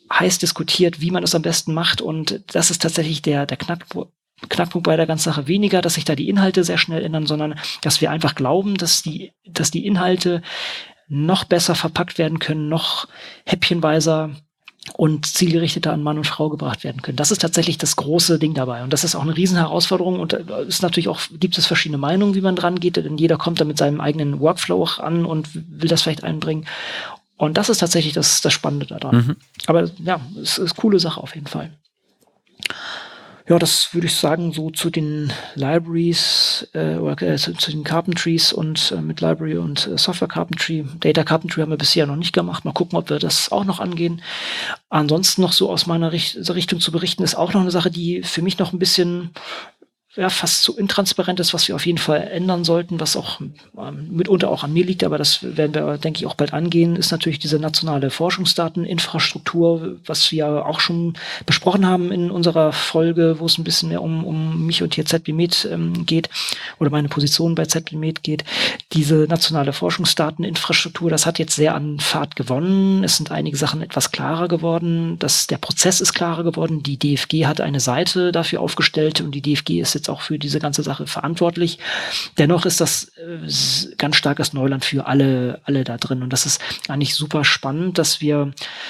heiß diskutiert, wie man es am besten macht. Und das ist tatsächlich der Knackpunkt bei der ganzen Sache. Weniger, dass sich da die Inhalte sehr schnell ändern, sondern dass wir einfach glauben, dass die Inhalte noch besser verpackt werden können, noch häppchenweiser und zielgerichteter an Mann und Frau gebracht werden können. Das ist tatsächlich das große Ding dabei. Und das ist auch eine Riesenherausforderung. Und ist natürlich auch, gibt es verschiedene Meinungen, wie man dran geht, denn jeder kommt da mit seinem eigenen Workflow auch an und will das vielleicht einbringen. Und das ist tatsächlich das Spannende daran. Mhm. Aber ja, es ist eine coole Sache auf jeden Fall. Ja, das würde ich sagen, so zu den Libraries zu den Carpentries und mit Library und Software Carpentry. Data Carpentry haben wir bisher noch nicht gemacht. Mal gucken, ob wir das auch noch angehen. Ansonsten noch so aus meiner Richtung zu berichten, ist auch noch eine Sache, die für mich noch ein bisschen fast zu intransparent ist, was wir auf jeden Fall ändern sollten, was auch mitunter auch an mir liegt, aber das werden wir, denke ich, auch bald angehen, ist natürlich diese nationale Forschungsdateninfrastruktur, was wir auch schon besprochen haben in unserer Folge, wo es ein bisschen mehr um mich und hier ZBMed geht oder meine Position bei ZBMed geht. Diese nationale Forschungsdateninfrastruktur, das hat jetzt sehr an Fahrt gewonnen. Es sind einige Sachen etwas klarer geworden. Der Prozess ist klarer geworden. Die DFG hat eine Seite dafür aufgestellt und die DFG ist jetzt auch für diese ganze Sache verantwortlich. Dennoch ist das ganz starkes Neuland für alle da drin. Und das ist eigentlich super spannend, dass wir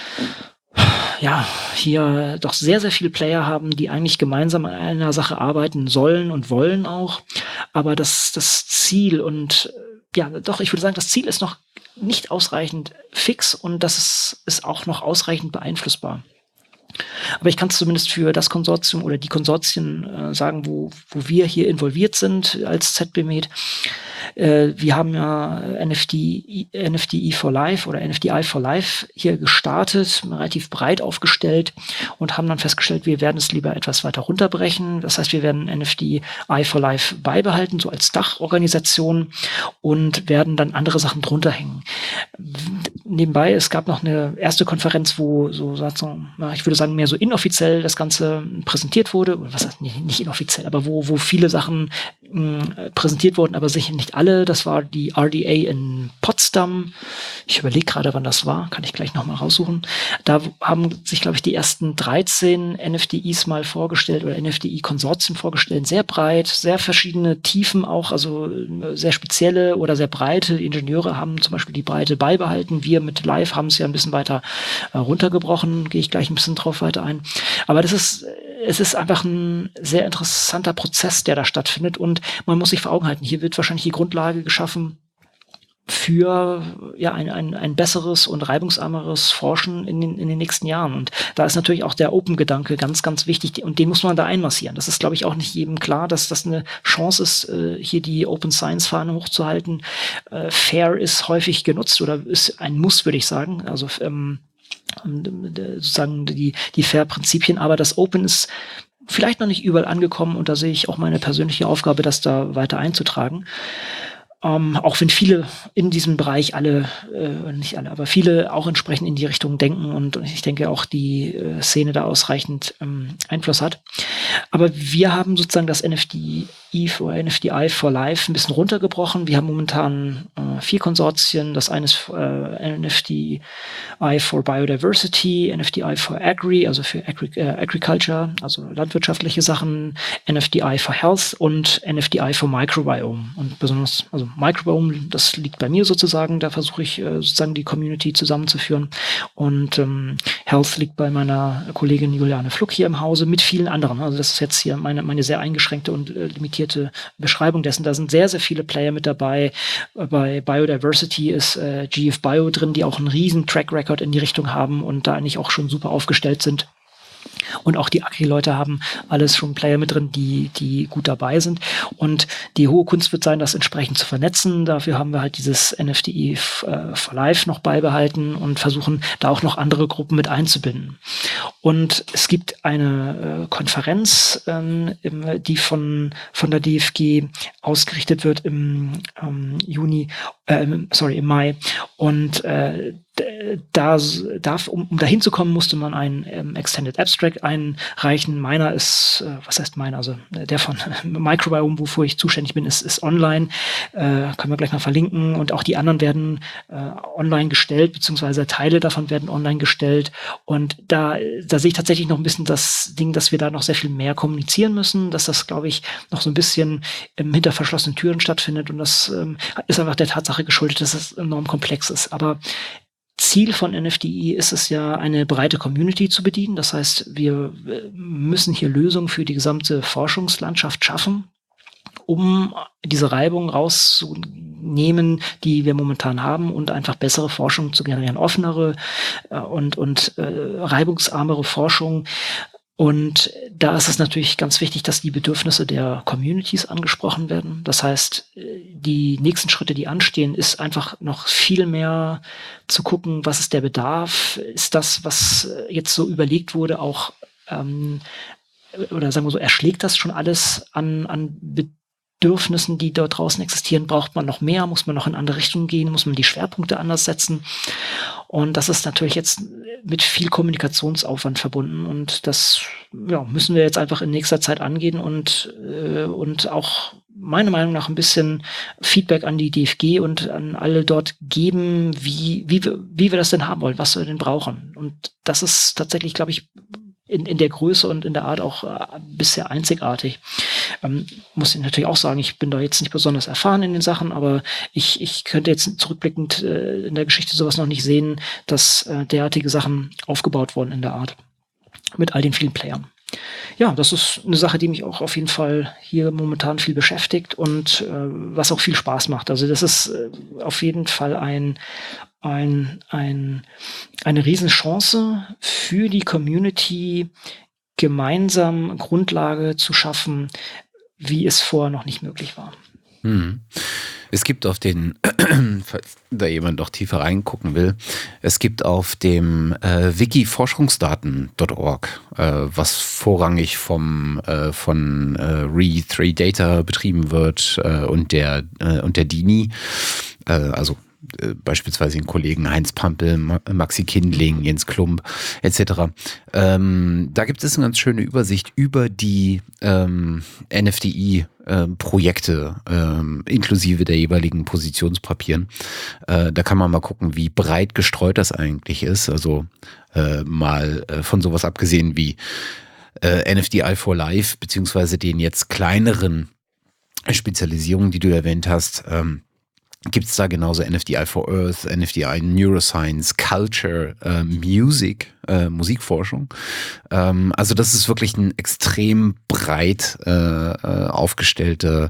hier doch sehr, sehr viele Player haben, die eigentlich gemeinsam an einer Sache arbeiten sollen und wollen auch. Aber das Ziel und ich würde sagen, das Ziel ist noch nicht ausreichend fix und das ist auch noch ausreichend beeinflussbar. Aber ich kann es zumindest für das Konsortium oder die Konsortien sagen, wo wir hier involviert sind als ZBMed. Wir haben ja NFDI for Life oder NFDI for Life hier gestartet, relativ breit aufgestellt und haben dann festgestellt, wir werden es lieber etwas weiter runterbrechen. Das heißt, wir werden NFDI for Life beibehalten, so als Dachorganisation und werden dann andere Sachen drunter hängen. Nebenbei, es gab noch eine erste Konferenz, wo ich würde sagen, mehr so inoffiziell das Ganze präsentiert wurde. Oder was heißt nicht inoffiziell, aber wo viele Sachen präsentiert wurden, aber sicher nicht alle. Das war die RDA in Potsdam. Ich überlege gerade, wann das war. Kann ich gleich nochmal raussuchen. Da haben sich, glaube ich, die ersten 13 NFDIs mal vorgestellt oder NFDI-Konsortien vorgestellt. Sehr breit, sehr verschiedene Tiefen auch, also sehr spezielle oder sehr breite. Die Ingenieure haben zum Beispiel die Breite beibehalten. Wir mit Live haben es ja ein bisschen weiter runtergebrochen. Gehe ich gleich ein bisschen drauf weiter ein. Aber es ist einfach ein sehr interessanter Prozess, der da stattfindet und man muss sich vor Augen halten, hier wird wahrscheinlich die Grundlage geschaffen für ein besseres und reibungsarmeres Forschen in den nächsten Jahren. Und da ist natürlich auch der Open-Gedanke ganz, ganz wichtig und den muss man da einmassieren. Das ist, glaube ich, auch nicht jedem klar, dass das eine Chance ist, hier die Open-Science-Fahne hochzuhalten. Fair ist häufig genutzt oder ist ein Muss, würde ich sagen. Also sozusagen die Fair-Prinzipien, aber das Open ist vielleicht noch nicht überall angekommen und da sehe ich auch meine persönliche Aufgabe, das da weiter einzutragen. Auch wenn viele in diesem Bereich nicht alle, aber viele auch entsprechend in die Richtung denken und ich denke auch die Szene da ausreichend Einfluss hat. Aber wir haben sozusagen das NFDI for Life ein bisschen runtergebrochen. Wir haben momentan 4 Konsortien. Das eine ist NFDI for Biodiversity, NFDI for Agri, also für Agriculture, also landwirtschaftliche Sachen, NFDI for Health und NFDI for Microbiome. Und besonders, also Microbiome, das liegt bei mir sozusagen, da versuche ich sozusagen die Community zusammenzuführen. Und Health liegt bei meiner Kollegin Juliane Fluck hier im Hause mit vielen anderen. Also das ist jetzt hier meine sehr eingeschränkte und limitierte Beschreibung dessen. Da sind sehr, sehr viele Player mit dabei. Bei Biodiversity ist GF Bio drin, die auch einen riesen Track Record in die Richtung haben und da eigentlich auch schon super aufgestellt sind. Und auch die Agri-Leute haben alles schon Player mit drin, die gut dabei sind. Und die hohe Kunst wird sein, das entsprechend zu vernetzen. Dafür haben wir halt dieses NFDI for Life noch beibehalten und versuchen, da auch noch andere Gruppen mit einzubinden. Und es gibt eine Konferenz, die von der DFG ausgerichtet wird im Juni. Im Mai. Und um dahin zu kommen, musste man einen Extended Abstract einreichen. Meiner ist, was heißt meiner? Also der von Microbiome, wofür ich zuständig bin, ist online. Können wir gleich mal verlinken. Und auch die anderen werden online gestellt, beziehungsweise Teile davon werden online gestellt. Und da sehe ich tatsächlich noch ein bisschen das Ding, dass wir da noch sehr viel mehr kommunizieren müssen, dass das, glaube ich, noch so ein bisschen hinter verschlossenen Türen stattfindet. Und das ist einfach der Tatsache geschuldet, dass es enorm komplex ist. Aber Ziel von NFDI ist es ja, eine breite Community zu bedienen. Das heißt, wir müssen hier Lösungen für die gesamte Forschungslandschaft schaffen, um diese Reibung rauszunehmen, die wir momentan haben, und einfach bessere Forschung zu generieren, offenere und reibungsarmere Forschung. Und da ist es natürlich ganz wichtig, dass die Bedürfnisse der Communities angesprochen werden. Das heißt, die nächsten Schritte, die anstehen, ist einfach noch viel mehr zu gucken, was ist der Bedarf? Ist das, was jetzt so überlegt wurde, auch, oder sagen wir so, erschlägt das schon alles an Bedürfnissen, die dort draußen existieren? Braucht man noch mehr? Muss man noch in andere Richtungen gehen? Muss man die Schwerpunkte anders setzen? Und das ist natürlich jetzt mit viel Kommunikationsaufwand verbunden, und das müssen wir jetzt einfach in nächster Zeit angehen und auch meiner Meinung nach ein bisschen Feedback an die DFG und an alle dort geben, wie wir das denn haben wollen, was wir denn brauchen. Und das ist tatsächlich, glaube ich, in der Größe und in der Art auch bisher einzigartig. Muss ich natürlich auch sagen, ich bin da jetzt nicht besonders erfahren in den Sachen, aber ich könnte jetzt zurückblickend in der Geschichte sowas noch nicht sehen, dass derartige Sachen aufgebaut wurden in der Art. Mit all den vielen Playern. Ja, das ist eine Sache, die mich auch auf jeden Fall hier momentan viel beschäftigt und was auch viel Spaß macht. Also das ist auf jeden Fall eine Riesenchance für die Community, gemeinsam Grundlage zu schaffen, wie es vorher noch nicht möglich war. Es gibt auf den, falls da jemand noch tiefer reingucken will, es gibt auf dem Wiki forschungsdaten.org, was vorrangig von Re3Data betrieben wird und der DINI, also beispielsweise den Kollegen Heinz Pampel, Maxi Kindling, Jens Klump etc. Da gibt es eine ganz schöne Übersicht über die NFDI-Projekte inklusive der jeweiligen Positionspapieren. Da kann man mal gucken, wie breit gestreut das eigentlich ist. Also mal von sowas abgesehen wie NFDI for Life, beziehungsweise den jetzt kleineren Spezialisierungen, die du erwähnt hast, gibt es da genauso NFDI for Earth, NFDI Neuroscience, Culture, Music, Musikforschung. Also das ist wirklich eine extrem breit aufgestellte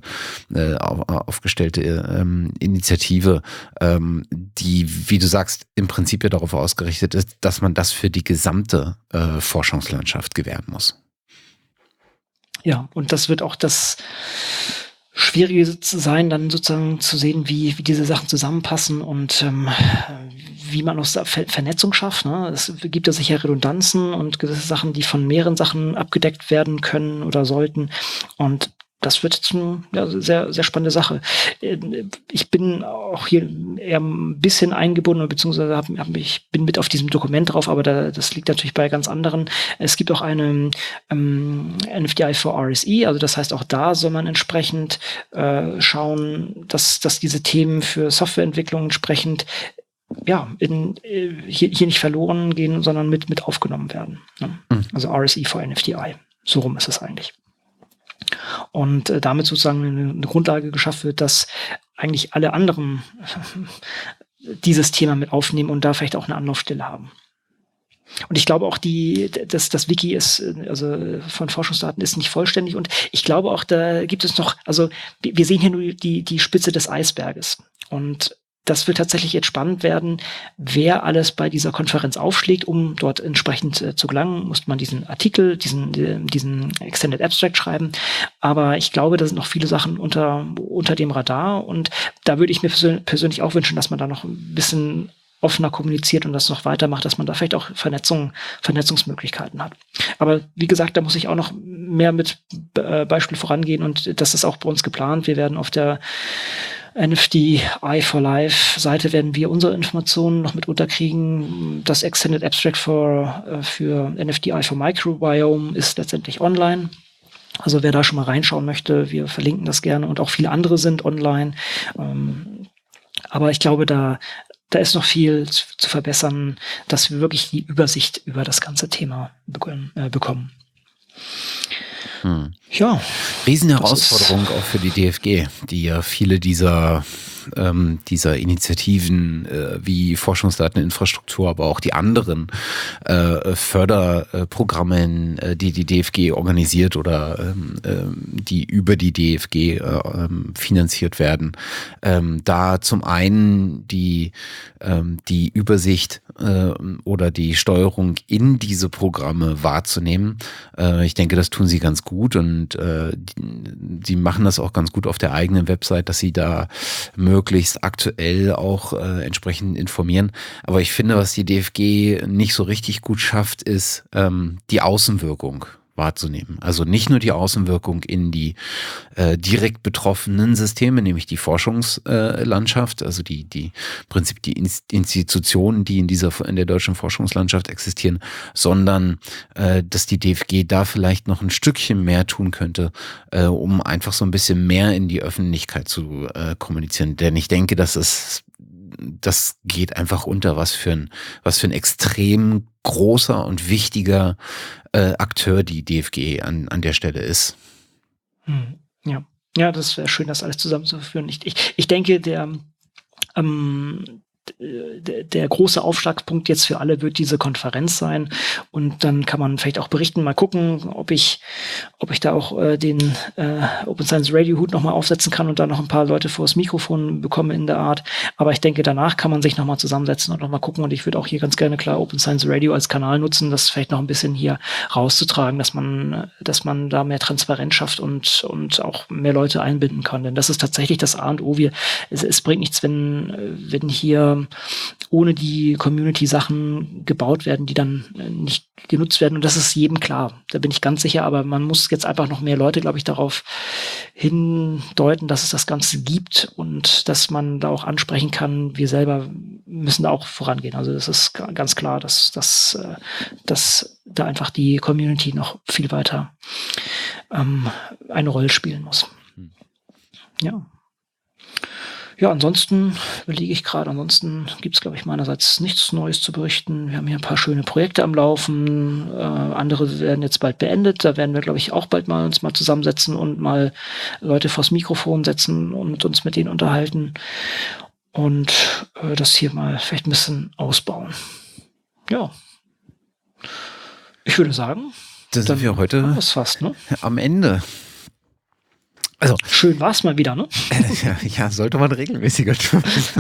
Initiative, die, wie du sagst, im Prinzip ja darauf ausgerichtet ist, dass man das für die gesamte Forschungslandschaft gewähren muss. Ja, und das wird auch das Schwierige sein, dann sozusagen zu sehen, wie diese Sachen zusammenpassen und wie man aus Vernetzung schafft. Ne? Es gibt ja sicher Redundanzen und gewisse Sachen, die von mehreren Sachen abgedeckt werden können oder sollten. Und das wird jetzt eine sehr, sehr spannende Sache. Ich bin auch hier eher ein bisschen eingebunden, beziehungsweise ich bin mit auf diesem Dokument drauf, aber das liegt natürlich bei ganz anderen. Es gibt auch eine NFDI for RSE, also das heißt, auch da soll man entsprechend schauen, dass diese Themen für Softwareentwicklung entsprechend hier nicht verloren gehen, sondern mit aufgenommen werden. Ne? Also RSE for NFDI. So rum ist es eigentlich. Und damit sozusagen eine Grundlage geschaffen wird, dass eigentlich alle anderen dieses Thema mit aufnehmen und da vielleicht auch eine Anlaufstelle haben. Und ich glaube auch, das Wiki ist, also von Forschungsdaten ist nicht vollständig, und ich glaube auch, da gibt es noch, also wir sehen hier nur die Spitze des Eisberges, und das wird tatsächlich jetzt spannend werden, wer alles bei dieser Konferenz aufschlägt, um dort entsprechend zu gelangen. Muss man diesen Artikel, diesen Extended Abstract schreiben. Aber ich glaube, da sind noch viele Sachen unter dem Radar. Und da würde ich mir persönlich auch wünschen, dass man da noch ein bisschen offener kommuniziert und das noch weitermacht, dass man da vielleicht auch Vernetzungsmöglichkeiten hat. Aber wie gesagt, da muss ich auch noch mehr mit Beispiel vorangehen und das ist auch bei uns geplant. Wir werden auf der NFT Eye for Life Seite werden wir unsere Informationen noch mit unterkriegen. Das Extended Abstract für NFT Eye for Microbiome ist letztendlich online. Also wer da schon mal reinschauen möchte, wir verlinken das gerne und auch viele andere sind online. Aber ich glaube, da ist noch viel zu verbessern, dass wir wirklich die Übersicht über das ganze Thema bekommen. Ja. Riesenherausforderung auch für die DFG, die ja viele dieser Initiativen wie Forschungsdateninfrastruktur, aber auch die anderen Förderprogramme, die die DFG organisiert oder die über die DFG finanziert werden, da zum einen die Übersicht oder die Steuerung in diese Programme wahrzunehmen. Ich denke, das tun sie ganz gut und sie machen das auch ganz gut auf der eigenen Website, dass sie da möglichst aktuell auch entsprechend informieren. Aber ich finde, was die DFG nicht so richtig gut schafft, ist die Außenwirkung wahrzunehmen. Also nicht nur die Außenwirkung in die direkt betroffenen Systeme, nämlich die Forschungslandschaft, also die Prinzip die Institutionen, die in der deutschen Forschungslandschaft existieren, sondern dass die DFG da vielleicht noch ein Stückchen mehr tun könnte, um einfach so ein bisschen mehr in die Öffentlichkeit zu kommunizieren. Denn ich denke, das geht einfach unter, was für ein extrem großer und wichtiger Akteur die DFG an der Stelle ist. Ja, das wäre schön, das alles zusammenzuführen. Ich denke, der große Aufschlagspunkt jetzt für alle wird diese Konferenz sein und dann kann man vielleicht auch berichten, mal gucken, ob ich da auch den Open Science Radio Hut nochmal aufsetzen kann und da noch ein paar Leute vors Mikrofon bekomme in der Art, aber ich denke, danach kann man sich nochmal zusammensetzen und nochmal gucken und ich würde auch hier ganz gerne klar Open Science Radio als Kanal nutzen, das vielleicht noch ein bisschen hier rauszutragen, dass man da mehr Transparenz schafft und auch mehr Leute einbinden kann, denn das ist tatsächlich das A und O. Es bringt nichts, wenn hier ohne die Community-Sachen gebaut werden, die dann nicht genutzt werden. Und das ist jedem klar. Da bin ich ganz sicher. Aber man muss jetzt einfach noch mehr Leute, glaube ich, darauf hindeuten, dass es das Ganze gibt und dass man da auch ansprechen kann. Wir selber müssen da auch vorangehen. Also das ist ganz klar, dass da einfach die Community noch viel weiter eine Rolle spielen muss. Ja, ansonsten überlege ich gerade, gibt es, glaube ich, meinerseits nichts Neues zu berichten. Wir haben hier ein paar schöne Projekte am Laufen, andere werden jetzt bald beendet. Da werden wir, glaube ich, auch bald uns mal zusammensetzen und mal Leute vors Mikrofon setzen und uns mit denen unterhalten und das hier mal vielleicht ein bisschen ausbauen. Ja, ich würde sagen, da sind wir heute fast, ne? Am Ende. Also, schön war's mal wieder, ne? Ja, sollte man regelmäßiger tun.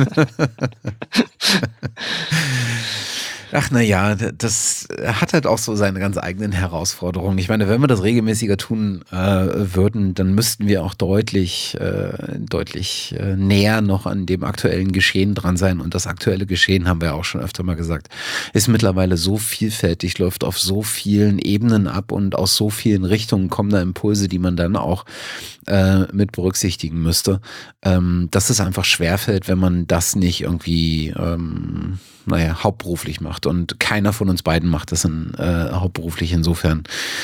Ach naja, das hat halt auch so seine ganz eigenen Herausforderungen. Ich meine, wenn wir das regelmäßiger tun würden, dann müssten wir auch deutlich näher noch an dem aktuellen Geschehen dran sein. Und das aktuelle Geschehen, haben wir auch schon öfter mal gesagt, ist mittlerweile so vielfältig, läuft auf so vielen Ebenen ab und aus so vielen Richtungen kommen da Impulse, die man dann auch mit berücksichtigen müsste, dass es einfach schwerfällt, wenn man das nicht irgendwie hauptberuflich macht. Und keiner von uns beiden macht das hauptberuflich. Insofern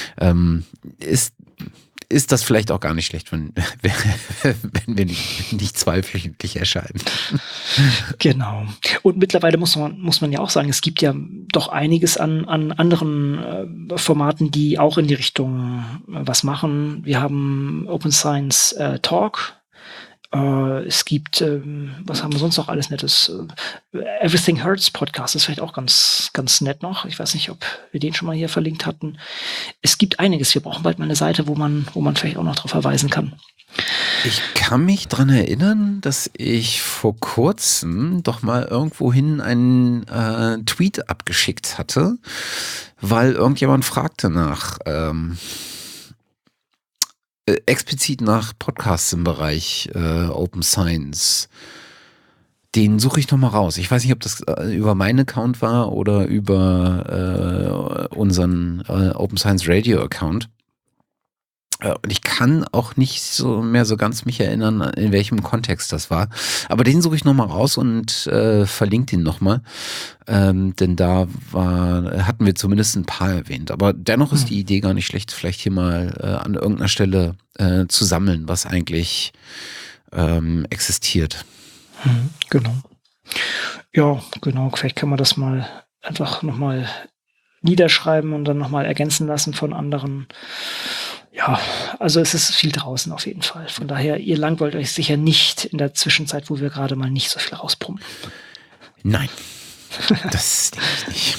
ist das vielleicht auch gar nicht schlecht, wenn wir nicht zweiwöchentlich erscheinen. Genau. Und mittlerweile muss man ja auch sagen, es gibt ja doch einiges an anderen Formaten, die auch in die Richtung was machen. Wir haben Open Science Talk. Es gibt, was haben wir sonst noch alles Nettes? Everything Hurts Podcast ist vielleicht auch ganz, ganz nett noch. Ich weiß nicht, ob wir den schon mal hier verlinkt hatten. Es gibt einiges. Wir brauchen bald mal eine Seite, wo man vielleicht auch noch darauf verweisen kann. Ich kann mich dran erinnern, dass ich vor kurzem doch mal irgendwohin einen Tweet abgeschickt hatte, weil irgendjemand fragte nach explizit nach Podcasts im Bereich Open Science. Den suche ich nochmal raus. Ich weiß nicht, ob das über meinen Account war oder über unseren Open Science Radio Account. Und ich kann auch nicht so ganz mich erinnern, in welchem Kontext das war. Aber den suche ich nochmal raus und verlinke den nochmal. Denn da hatten wir zumindest ein paar erwähnt. Aber dennoch ist die Idee gar nicht schlecht, vielleicht hier mal an irgendeiner Stelle zu sammeln, was eigentlich existiert. Genau. Ja, genau. Vielleicht kann man das mal einfach nochmal niederschreiben und dann nochmal ergänzen lassen von anderen. Ja, also es ist viel draußen auf jeden Fall. Von daher, ihr langweilt euch sicher nicht in der Zwischenzeit, wo wir gerade mal nicht so viel rauspumpen. Nein, das denke ich nicht.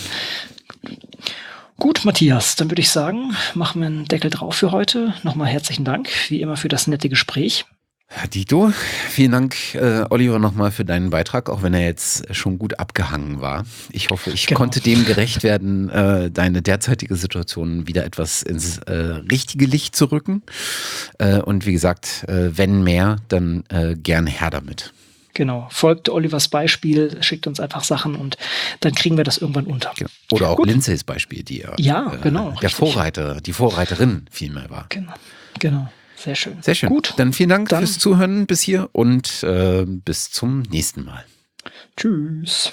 Gut, Matthias, dann würde ich sagen, machen wir einen Deckel drauf für heute. Nochmal herzlichen Dank, wie immer, für das nette Gespräch. Dito, vielen Dank, Oliver, nochmal für deinen Beitrag, auch wenn er jetzt schon gut abgehangen war. Ich hoffe, ich konnte dem gerecht werden, deine derzeitige Situation wieder etwas ins richtige Licht zu rücken. Und wie gesagt, wenn mehr, dann gern her damit. Genau, folgt Olivers Beispiel, schickt uns einfach Sachen und dann kriegen wir das irgendwann unter. Genau. Oder auch Lindsays Beispiel, die der Vorreiter, die Vorreiterin vielmehr war. Genau. Sehr schön. Sehr schön. Gut. Dann vielen Dank fürs Zuhören bis hier und bis zum nächsten Mal. Tschüss.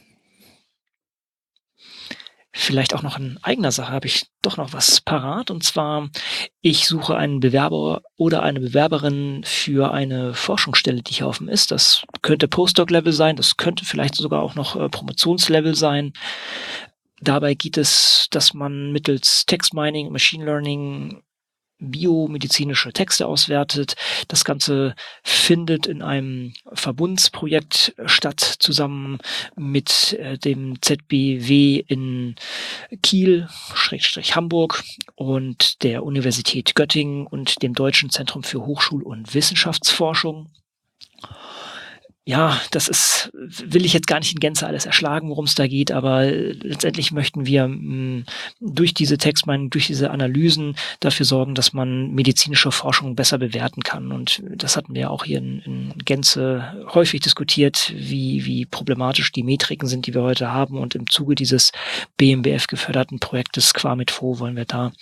Vielleicht auch noch in eigener Sache habe ich doch noch was parat. Und zwar, ich suche einen Bewerber oder eine Bewerberin für eine Forschungsstelle, die hier offen ist. Das könnte Postdoc-Level sein, das könnte vielleicht sogar auch noch Promotionslevel sein. Dabei geht es, dass man mittels Text Mining, Machine Learning biomedizinische Texte auswertet. Das Ganze findet in einem Verbundsprojekt statt, zusammen mit dem ZBW in Kiel, Hamburg und der Universität Göttingen und dem Deutschen Zentrum für Hochschul- und Wissenschaftsforschung. Ja, will ich jetzt gar nicht in Gänze alles erschlagen, worum es da geht, aber letztendlich möchten wir durch diese Textmining, durch diese Analysen dafür sorgen, dass man medizinische Forschung besser bewerten kann. Und das hatten wir auch hier in Gänze häufig diskutiert, wie problematisch die Metriken sind, die wir heute haben. Und im Zuge dieses BMBF geförderten Projektes Quamedfo wollen wir da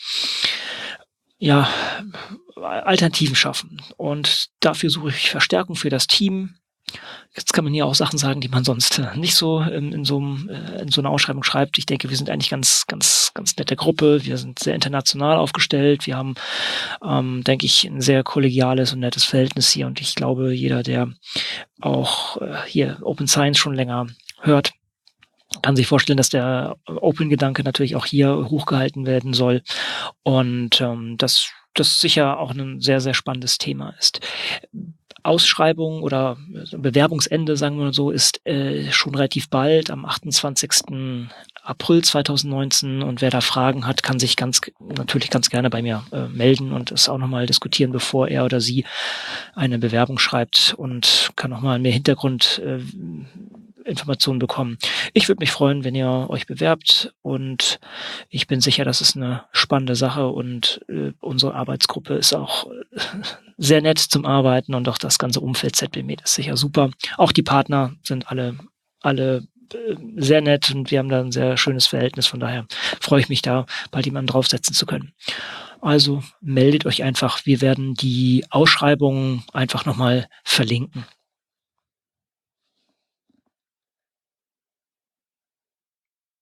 Alternativen schaffen. Und dafür suche ich Verstärkung für das Team. Jetzt kann man hier auch Sachen sagen, die man sonst nicht so in so einer Ausschreibung schreibt. Ich denke, wir sind eigentlich ganz nette Gruppe. Wir sind sehr international aufgestellt. Wir haben, denke ich, ein sehr kollegiales und nettes Verhältnis hier. Und ich glaube, jeder, der auch hier Open Science schon länger hört, kann sich vorstellen, dass der Open-Gedanke natürlich auch hier hochgehalten werden soll. Und das sicher auch ein sehr, sehr spannendes Thema ist. Ausschreibung oder Bewerbungsende, sagen wir mal so, ist schon relativ bald, am 28. April 2019. Und wer da Fragen hat, kann sich natürlich ganz gerne bei mir melden und es auch nochmal diskutieren, bevor er oder sie eine Bewerbung schreibt, und kann nochmal mehr Hintergrundinformationen bekommen. Ich würde mich freuen, wenn ihr euch bewerbt, und ich bin sicher, das ist eine spannende Sache, und unsere Arbeitsgruppe ist auch sehr nett zum Arbeiten, und auch das ganze Umfeld ZBMed ist sicher super. Auch die Partner sind alle sehr nett, und wir haben da ein sehr schönes Verhältnis. Von daher freue ich mich, da bald jemanden draufsetzen zu können. Also meldet euch einfach. Wir werden die Ausschreibungen einfach nochmal verlinken.